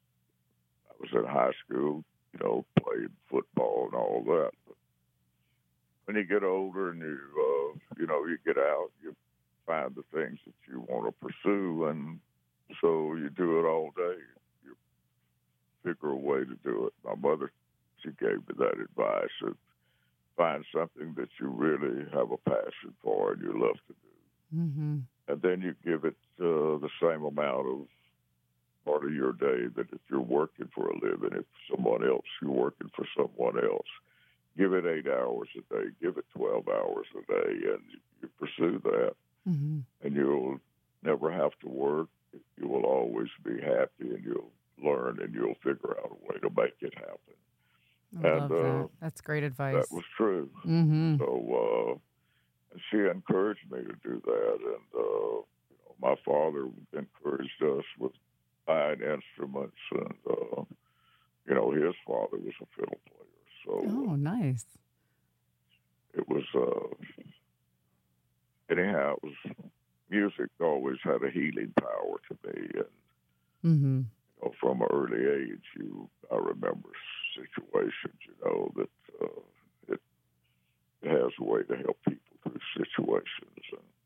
I was in high school, you know, played football and all that. But when you get older and you, uh, you know, you get out, you find the things that you want to pursue, and so you do it all day. You figure a way to do it. My mother, she gave me that advice of find something that you really have a passion for and you love to do. Mm-hmm. And then you give it uh, the same amount of part of your day that if you're working for a living, if someone else, you're working for someone else. Give it eight hours a day, give it twelve hours a day, and you pursue that. Mm-hmm. And you'll never have to work. You will always be happy, and you'll learn, and you'll figure out a way to make it happen. I and love uh, that. That's great advice. That was true. Mm-hmm. So, uh, and she encouraged me to do that, and uh, you know, my father encouraged us with buying instruments, and uh, you know, his father was a fiddle player, so oh, nice. it was. Uh, Anyhow, it was music always had a healing power to me, and mm-hmm. you know, from an early age, you I remember situations, you know, that uh, it, it has a way to help people through situations,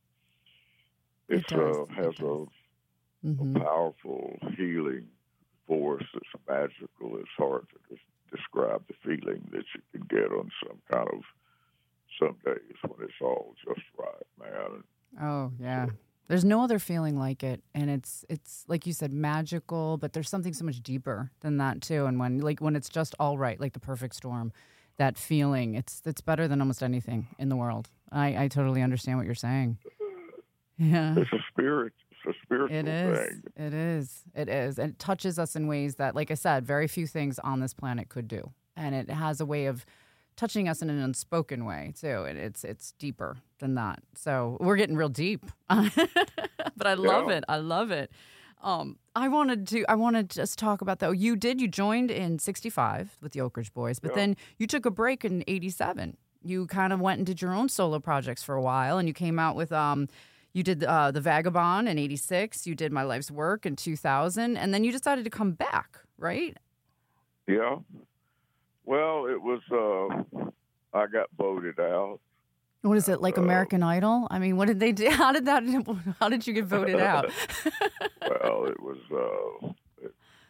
and it it, uh, has it does. a, mm-hmm. a powerful healing force that's magical. It's hard to des- describe the feeling that you can get on some kind of. Some days when it's all just right, man. Oh, yeah. So, there's no other feeling like it. And it's, it's like you said, magical, but there's something so much deeper than that, too. And when like when it's just all right, like the perfect storm, that feeling, it's it's better than almost anything in the world. I, I totally understand what you're saying. Yeah. It's a spirit. It's a spiritual it is. thing. It is. It is. And it touches us in ways that, like I said, very few things on this planet could do. And it has a way of touching us in an unspoken way too, and it's it's deeper than that. So we're getting real deep, but I love Yeah. it. I love it. Um, I wanted to I want to just talk about though. You did you joined in sixty-five with the Oak Ridge Boys, but Yeah. then you took a break in eighty-seven. You kind of went and did your own solo projects for a while, and you came out with um. You did uh, The Vagabond in eighty-six. You did My Life's Work in two thousand, and then you decided to come back, right? Yeah. Well, it was. Uh, I got voted out. What is it, like uh, American Idol? I mean, what did they do? How did that? How did you get voted out? Well, it was. Uh, it,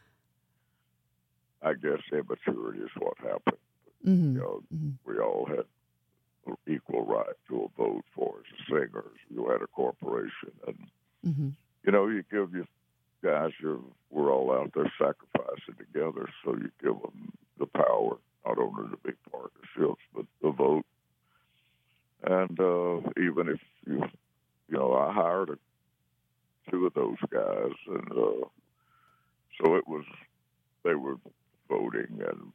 I guess immaturity is what happened. Mm-hmm. You know, mm-hmm. we all had equal right to a vote for as singers. You had a corporation, and Mm-hmm. you know, you give your guys, you're, we're all out there sacrificing together, so you give them the power, not only the big partnerships, but the vote. And uh, even if you, you know, I hired a, two of those guys, and uh, so it was, they were voting, and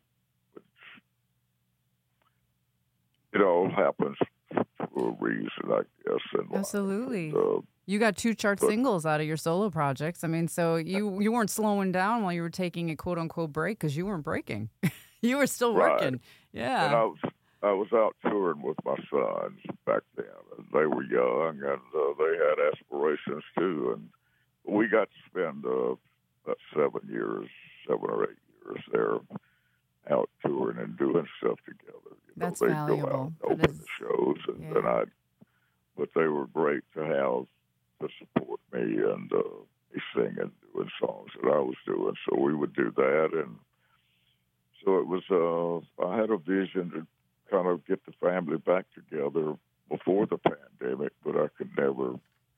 it all happens for a reason, I guess. In Absolutely. life. And, uh, you got two chart but, singles out of your solo projects. I mean, so you you weren't slowing down while you were taking a quote unquote break because you weren't breaking. You were still working. Right. Yeah. And I was I was out touring with my sons back then, and they were young, and uh, they had aspirations too. And we got to spend uh, about seven years, seven or eight years there, out touring and doing stuff together. You know, That's they'd valuable. go out and That open is- the shows, and, yeah. and I. But they were great to have to support me and uh, me singing, doing songs that I was doing. So we would do that, and so it was. Uh, I had a vision to kind of get the family back together before the pandemic, but I could never.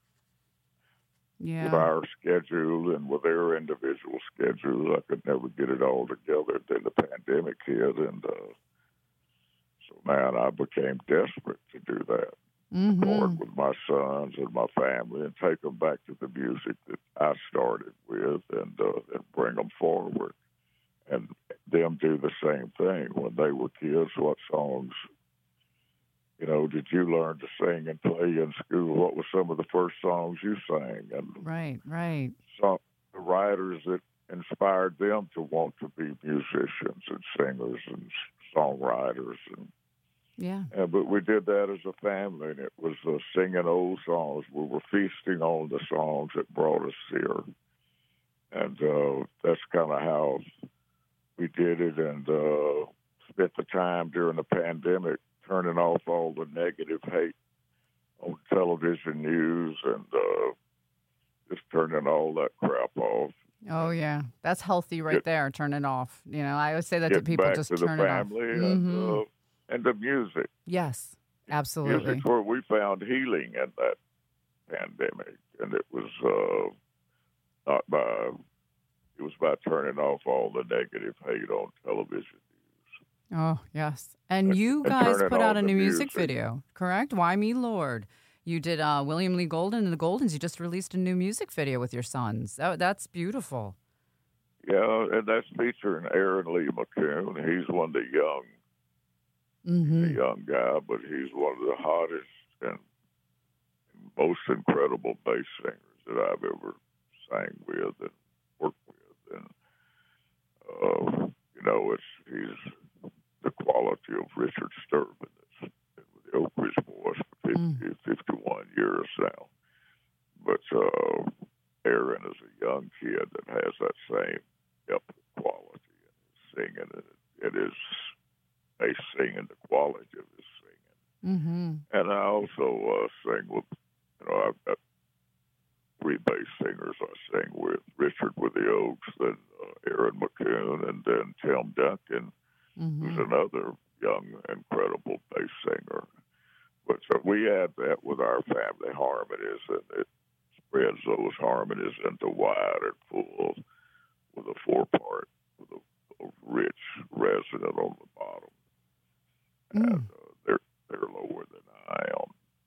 yeah. With our schedule and with their individual schedules, I could never get it all together. Then the pandemic hit, and uh, so man, I became desperate to do that. Mm-hmm. Record with my sons and my family and take them back to the music that I started with, and uh, and bring them forward, and them do the same thing when they were kids. What songs, you know, did you learn to sing and play in school? What were some of the first songs you sang? And Right, right. some the writers that inspired them to want to be musicians and singers and songwriters. And, Yeah. and but we did that as a family, and it was uh, singing old songs. We were feasting on the songs that brought us here, and uh, that's kind of how we did it. And uh, spent the time during the pandemic turning off all the negative hate on television news and uh, just turning all that crap off. Oh yeah, that's healthy right Get- there. Turn it off. You know, I always say that to Getting people. back Just to the turn it off. family and, Mhm. uh, and the music. Yes, absolutely. Music's where we found healing in that pandemic, and it was uh, not by it was by turning off all the negative hate on television. Oh yes, and And- you and guys turn it put out on a the new music music. video, correct? Why Me Lord? You did uh, William Lee Golden and the Goldens. You just released a new music video with your sons. That, that's beautiful. Yeah, and that's featuring Aaron Lee McCune. He's one of the young, Mm-hmm. a young guy, but he's one of the hottest and most incredible bass singers that I've ever sang with and worked with. And uh, you know, it's he's the quality of Richard Sturban. That's been with the Oak Ridge Boys for fifty, fifty-one years now. But uh, Aaron is a young kid that has that same epic quality in his singing, and it, it is a singing, the quality of his singing. Mm-hmm. And I also uh, sing with, you know, I've got three bass singers I sing with, Richard with the Oaks, then uh, Aaron McCune, and then Tim Duncan, Mm-hmm. who's another young, incredible bass singer. But so we add that with our family harmonies, and it spreads those harmonies into wide and full with a four-part, with a, a rich resonant on the bottom. Mm. And uh, they're they're lower than I am.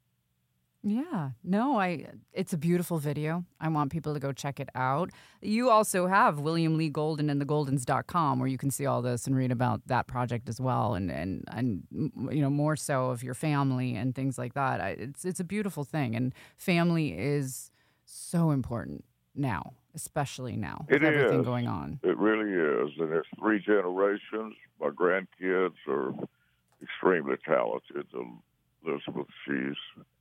Yeah, no, I. It's a beautiful video. I want people to go check it out. You also have William Lee Golden and the Goldens dot com, where you can see all this and read about that project as well, and and and you know, more so of your family and things like that. I, it's it's a beautiful thing, and family is so important now, especially now with It everything is. going on. It really is, and it's three generations. My grandkids are extremely talented. Elizabeth, she's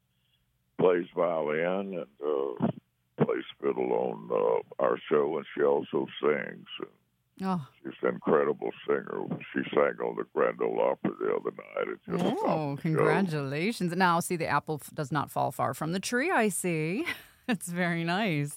plays violin and uh, plays fiddle on uh, our show, and she also sings. And Oh, she's an incredible singer. She sang on the Grand Ole Opera the other night. It just topped oh the congratulations! Now, see, the apple f- does not fall far from the tree. I see. It's very nice.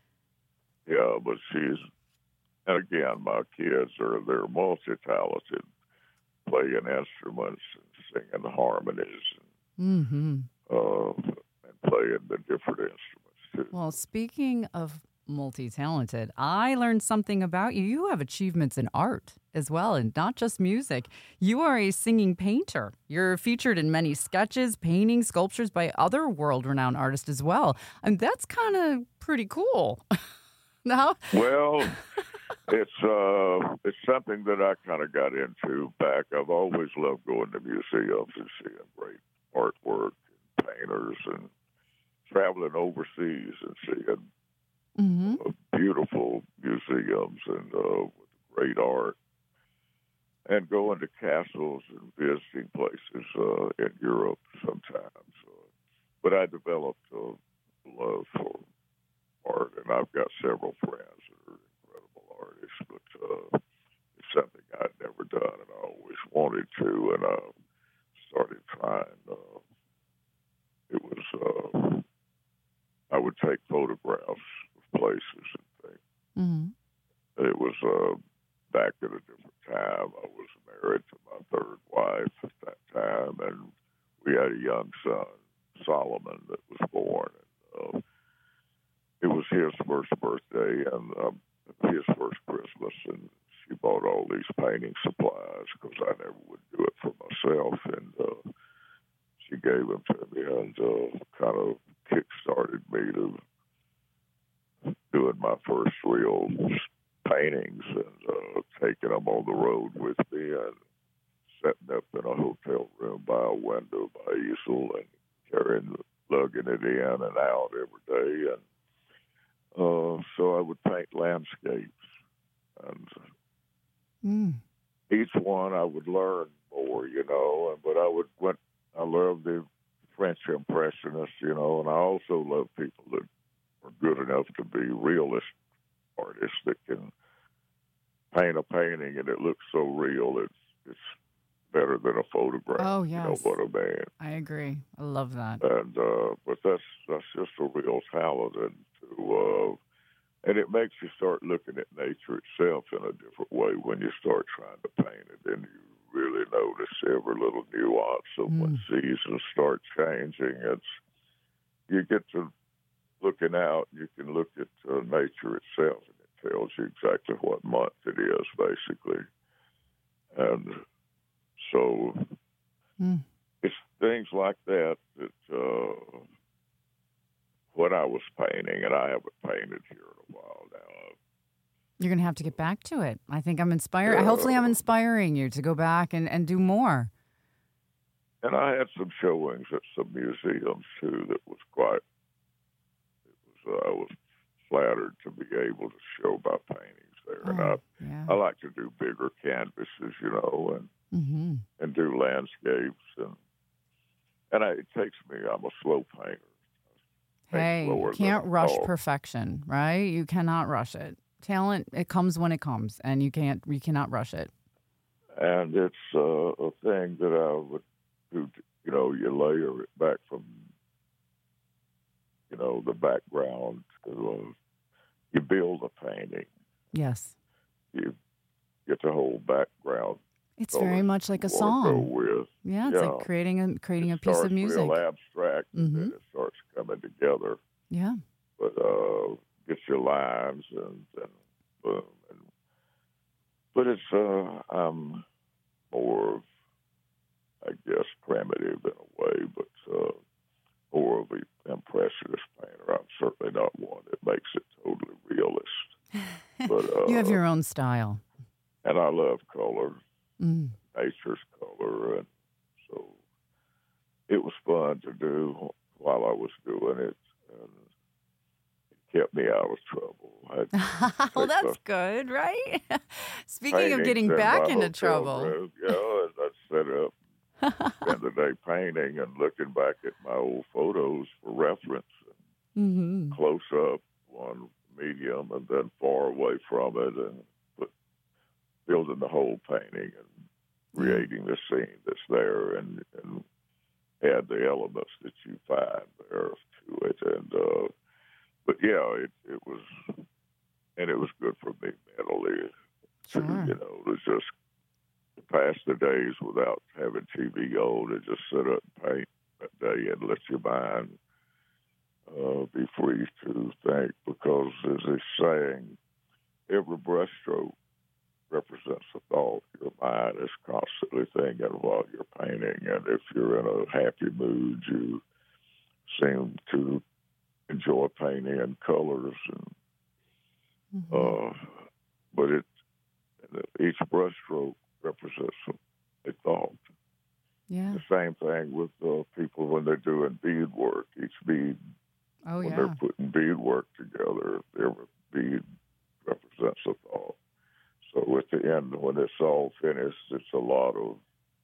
show. Yeah, but she's, and again, my kids are they're multi-talented, playing instruments and singing harmonies Mm-hmm. and, uh, and playing the different instruments too. Well, speaking of multi-talented, I learned something about you. You have achievements in art as well, and not just music. You are a singing painter. You're featured in many sketches, paintings, sculptures by other world-renowned artists as well. And that's kind of pretty cool. No? Well, it's uh, it's something that I kind of got into back. I've always loved going to museums and seeing great artwork and painters and traveling overseas and seeing Mm-hmm. uh, beautiful museums and uh, with great art, and going to castles and visiting places uh, in Europe sometimes. Uh, but I developed a love for art, and I've got several friends that are incredible artists, but uh, it's something I'd never done, and I always wanted to, and I started trying. Uh, it was, uh, I would take photographs of places and things. Mm-hmm. It was uh, back at a different time. I was married to my third wife at that time, and we had a young son, Solomon, that was born. And, uh, it was his first birthday and um, his first Christmas, and she bought all these painting supplies because I never would do it for myself, and uh, she gave them to me and uh, kind of kick-started me to doing my first real paintings and uh, taking them on the road with me and setting up in a hotel room by a window, by easel, and carrying, lugging it in and out every day. And uh, so I would paint landscapes. And Mm. each one I would learn more, you know, and but I would, went, I love the French Impressionists, you know, and I also love people that are good enough to be realist artists that can paint a painting and it looks so real, it's it's better than a photograph. Oh, You know yes. what I mean? I agree. I love that. And uh, but that's that's just a real talent, and to uh, and it makes you start looking at nature itself in a different way when you start trying to paint it, and you really notice every little nuance of when seasons start changing. It's you get to looking out, you can look at uh, nature itself, and it tells you exactly what month it is, basically. And so Mm. it's things like that that uh, when I was painting, and I haven't painted here in a while now. You're going to have to get back to it. I think I'm inspired. Hopefully I'm inspiring you to go back and, and do more. And I had some showings at some museums, too, that was quite, it was, uh, I was flattered to be able to show my paintings there. and I, yeah. I like to do bigger canvases, you know, and Mm-hmm. and do landscapes. And and I, it takes me, I'm a slow painter. Hey, you slower can't than a rush dog. perfection, right? You cannot rush it. Talent, it comes when it comes, and you can't, you cannot rush it. And it's uh, a thing that I would do, you know, you layer it back from, you know, the background to, uh, you build a painting. Yes. You get the whole background. It's very much like a you wanna go song. with. Yeah, it's Yeah. like creating a creating a It piece of starts music. real abstract, and Mhm. then it starts coming together. Yeah. But uh, get your lines and, and boom. And, but it's uh, I'm more of, I guess, primitive in a way, but uh, more of an impressionist painter. I'm certainly not one that makes it totally realist. But uh, You have your own style. and I love color, Mm. nature's color, and so it was fun to do while I was doing it, and it kept me out of trouble. I Well, that's good, right? Speaking of paintings getting in back my into hotel trouble. room, yeah, and I'd set up, spend the day painting and looking back at my old photos for reference, Mm-hmm. close up, one medium, and then far away from it, and put, building the whole painting and creating the scene that's there, and, and add the elements that you find there to it. And uh, but yeah, it it was, and it was good for me mentally. Sure. To, you know, to just pass the days without having T V on and just sit up and paint that day and let your mind uh, be free to think. Because, as it's saying, every brushstroke represents a thought. Your mind is constantly thinking while you're painting, and if you're in a happy mood, you seem to enjoy painting in colors. And Mm-hmm. uh, but it each brushstroke represents a, a thought. Yeah. The same thing with uh, people when they're doing beadwork. Each bead, Oh, when yeah. they're putting beadwork together, every bead represents a thought. So at the end, when it's all finished, it's a lot of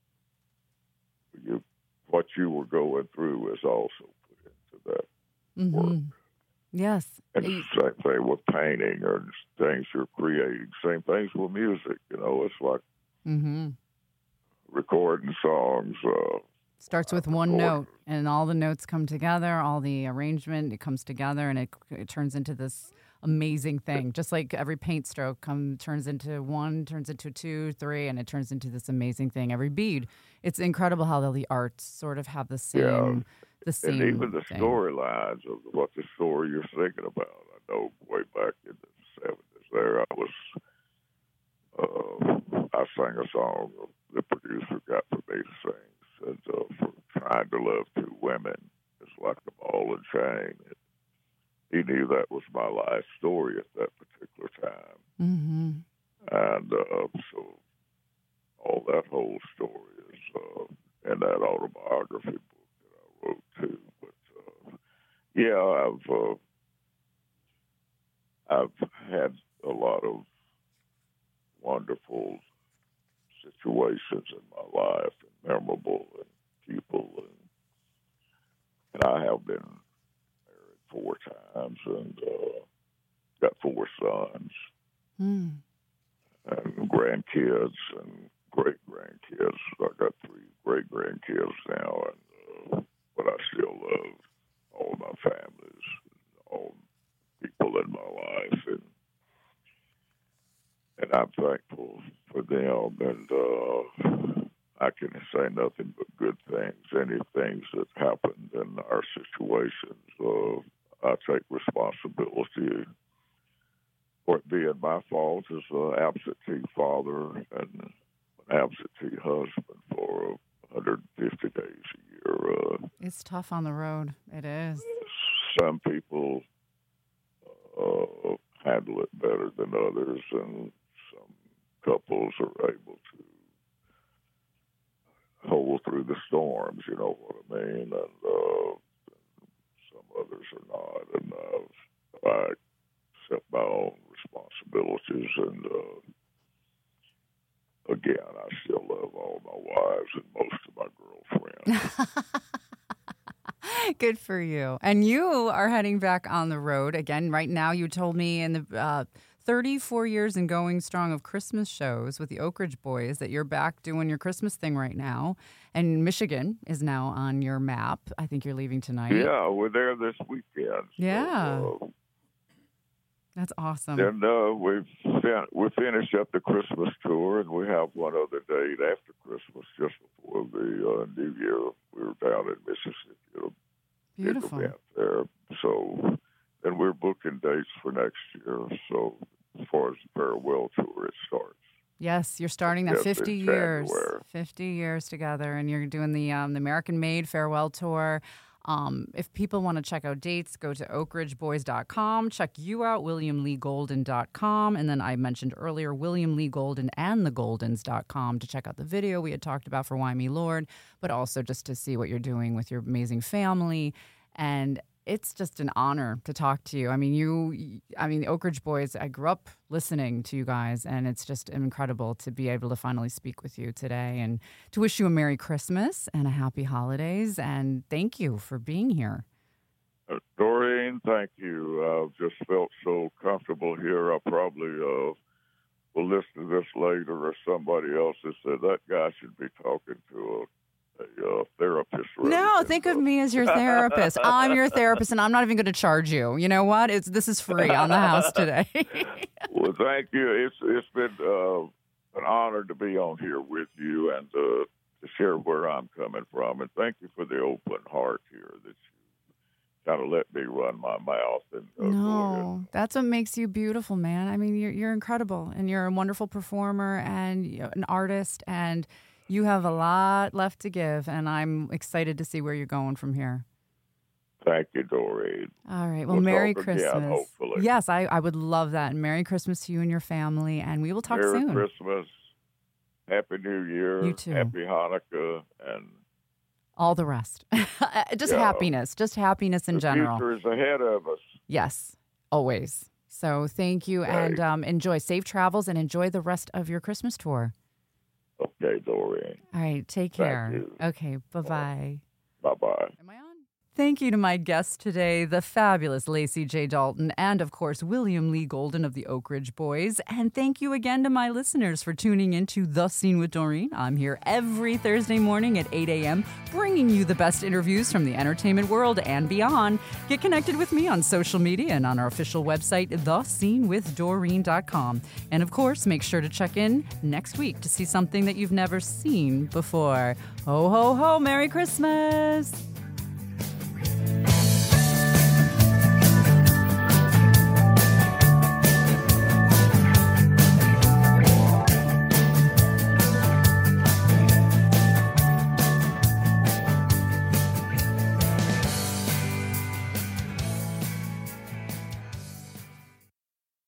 you. What you were going through is also put into that Mm-hmm. work. Yes. And You- it's the same thing with painting or things you're creating. Same things with music. You know, it's like Mm-hmm. recording songs. Uh, Starts with one recording. note, and all the notes come together, all the arrangement, it comes together, and it, it turns into this amazing thing. Just like every paint stroke come turns into one, turns into two, three, and it turns into this amazing thing. Every bead. It's incredible how the arts sort of have the same, Yeah. the same and even the thing. storylines of what the story you're thinking about. I know way back in the seventies there, I was, uh, I sang a song the producer got for me to sing. Said, uh, for trying to love two women is like a ball and chain. He knew that was my life story at that particular time. Mm-hmm. And uh, so all that whole story is uh, in that autobiography book that I wrote too. But uh, yeah, I've uh, I've had a lot of wonderful situations in my life, and memorable and people, and, and I have been married four times and uh, got four sons Mm. and grandkids and great grandkids. I got three great grandkids now, and uh, but I still love all my families, all people in my life, and and I'm thankful for them. And uh, I can say nothing but good things. Any things that happened in our situations, uh, I take responsibility for it being my fault as an absentee father and an absentee husband for one hundred fifty days a year. Uh, It's tough on the road. It is. some people uh, handle it better than others, and some couples are able to hold through the storms, you know what I mean? And uh, some others are not. And uh, I accept my own responsibilities. And uh, again, I still love all my wives and most of my girlfriends. Good for you. And you are heading back on the road again right now. You told me in the uh, thirty-four years and going strong of Christmas shows with the Oak Ridge Boys that you're back doing your Christmas thing right now. And Michigan is now on your map. I think you're leaving tonight. Yeah, we're there this weekend. Yeah. So, uh, That's awesome. Then uh, we've fin- we finished up the Christmas tour, and we have one other date after Christmas, just before the uh, New Year. We were down in Mississippi at a Beautiful. big event there. So then we're booking dates for next year. So as far as the farewell tour, it starts. Yes, you're starting that Yes, in fifty years, January. fifty years together, and you're doing the um, the American Made Farewell Tour. Um, if people want to check out dates, go to oak ridge boys dot com. Check you out, william lee golden dot com. And then I mentioned earlier, William Lee Golden and the goldens dot com to check out the video we had talked about for Why Me Lord, but also just to see what you're doing with your amazing family. And it's just an honor to talk to you. I mean, you, I mean, the Oak Ridge Boys, I grew up listening to you guys, and it's just incredible to be able to finally speak with you today and to wish you a Merry Christmas and a Happy Holidays. And thank you for being here. Uh, Doreen, thank you. I've just felt so comfortable here. I probably uh, will listen to this later, or somebody else that said that guy should be talking to a A uh, therapist. No, think of me as your therapist. I'm your therapist, and I'm not even going to charge you. You know what? It's this is free on the house today. Well, thank you. It's it's been uh, an honor to be on here with you and uh, to share where I'm coming from. And thank you for the open heart here that you kind of let me run my mouth. And uh, No, that's what makes you beautiful, man. I mean, you're you're incredible, and you're a wonderful performer and you know, an artist, and you have a lot left to give, and I'm excited to see where you're going from here. Thank you, Doreen. All right. Well, We'll Merry talk Christmas. again, hopefully. Yes, I, I would love that. And Merry Christmas to you and your family, and we will talk Merry soon. Christmas. Happy New Year. You too. Happy Hanukkah. And All the rest. Just Yeah. happiness. Just happiness in the general. future is ahead of us. Yes, always. So thank you, and um, enjoy. Safe travels, and enjoy the rest of your Christmas tour. Okay, Doreen. All right, take Thank care. you. Okay, bye-bye. Bye-bye. Am I on? Thank you to my guests today, the fabulous Lacey J. Dalton, and of course, William Lee Golden of the Oak Ridge Boys. And thank you again to my listeners for tuning in to The Scene with Doreen. I'm here every Thursday morning at eight a.m., bringing you the best interviews from the entertainment world and beyond. Get connected with me on social media and on our official website, the scene with doreen dot com. And of course, make sure to check in next week to see something that you've never seen before. Ho, ho, ho, Merry Christmas!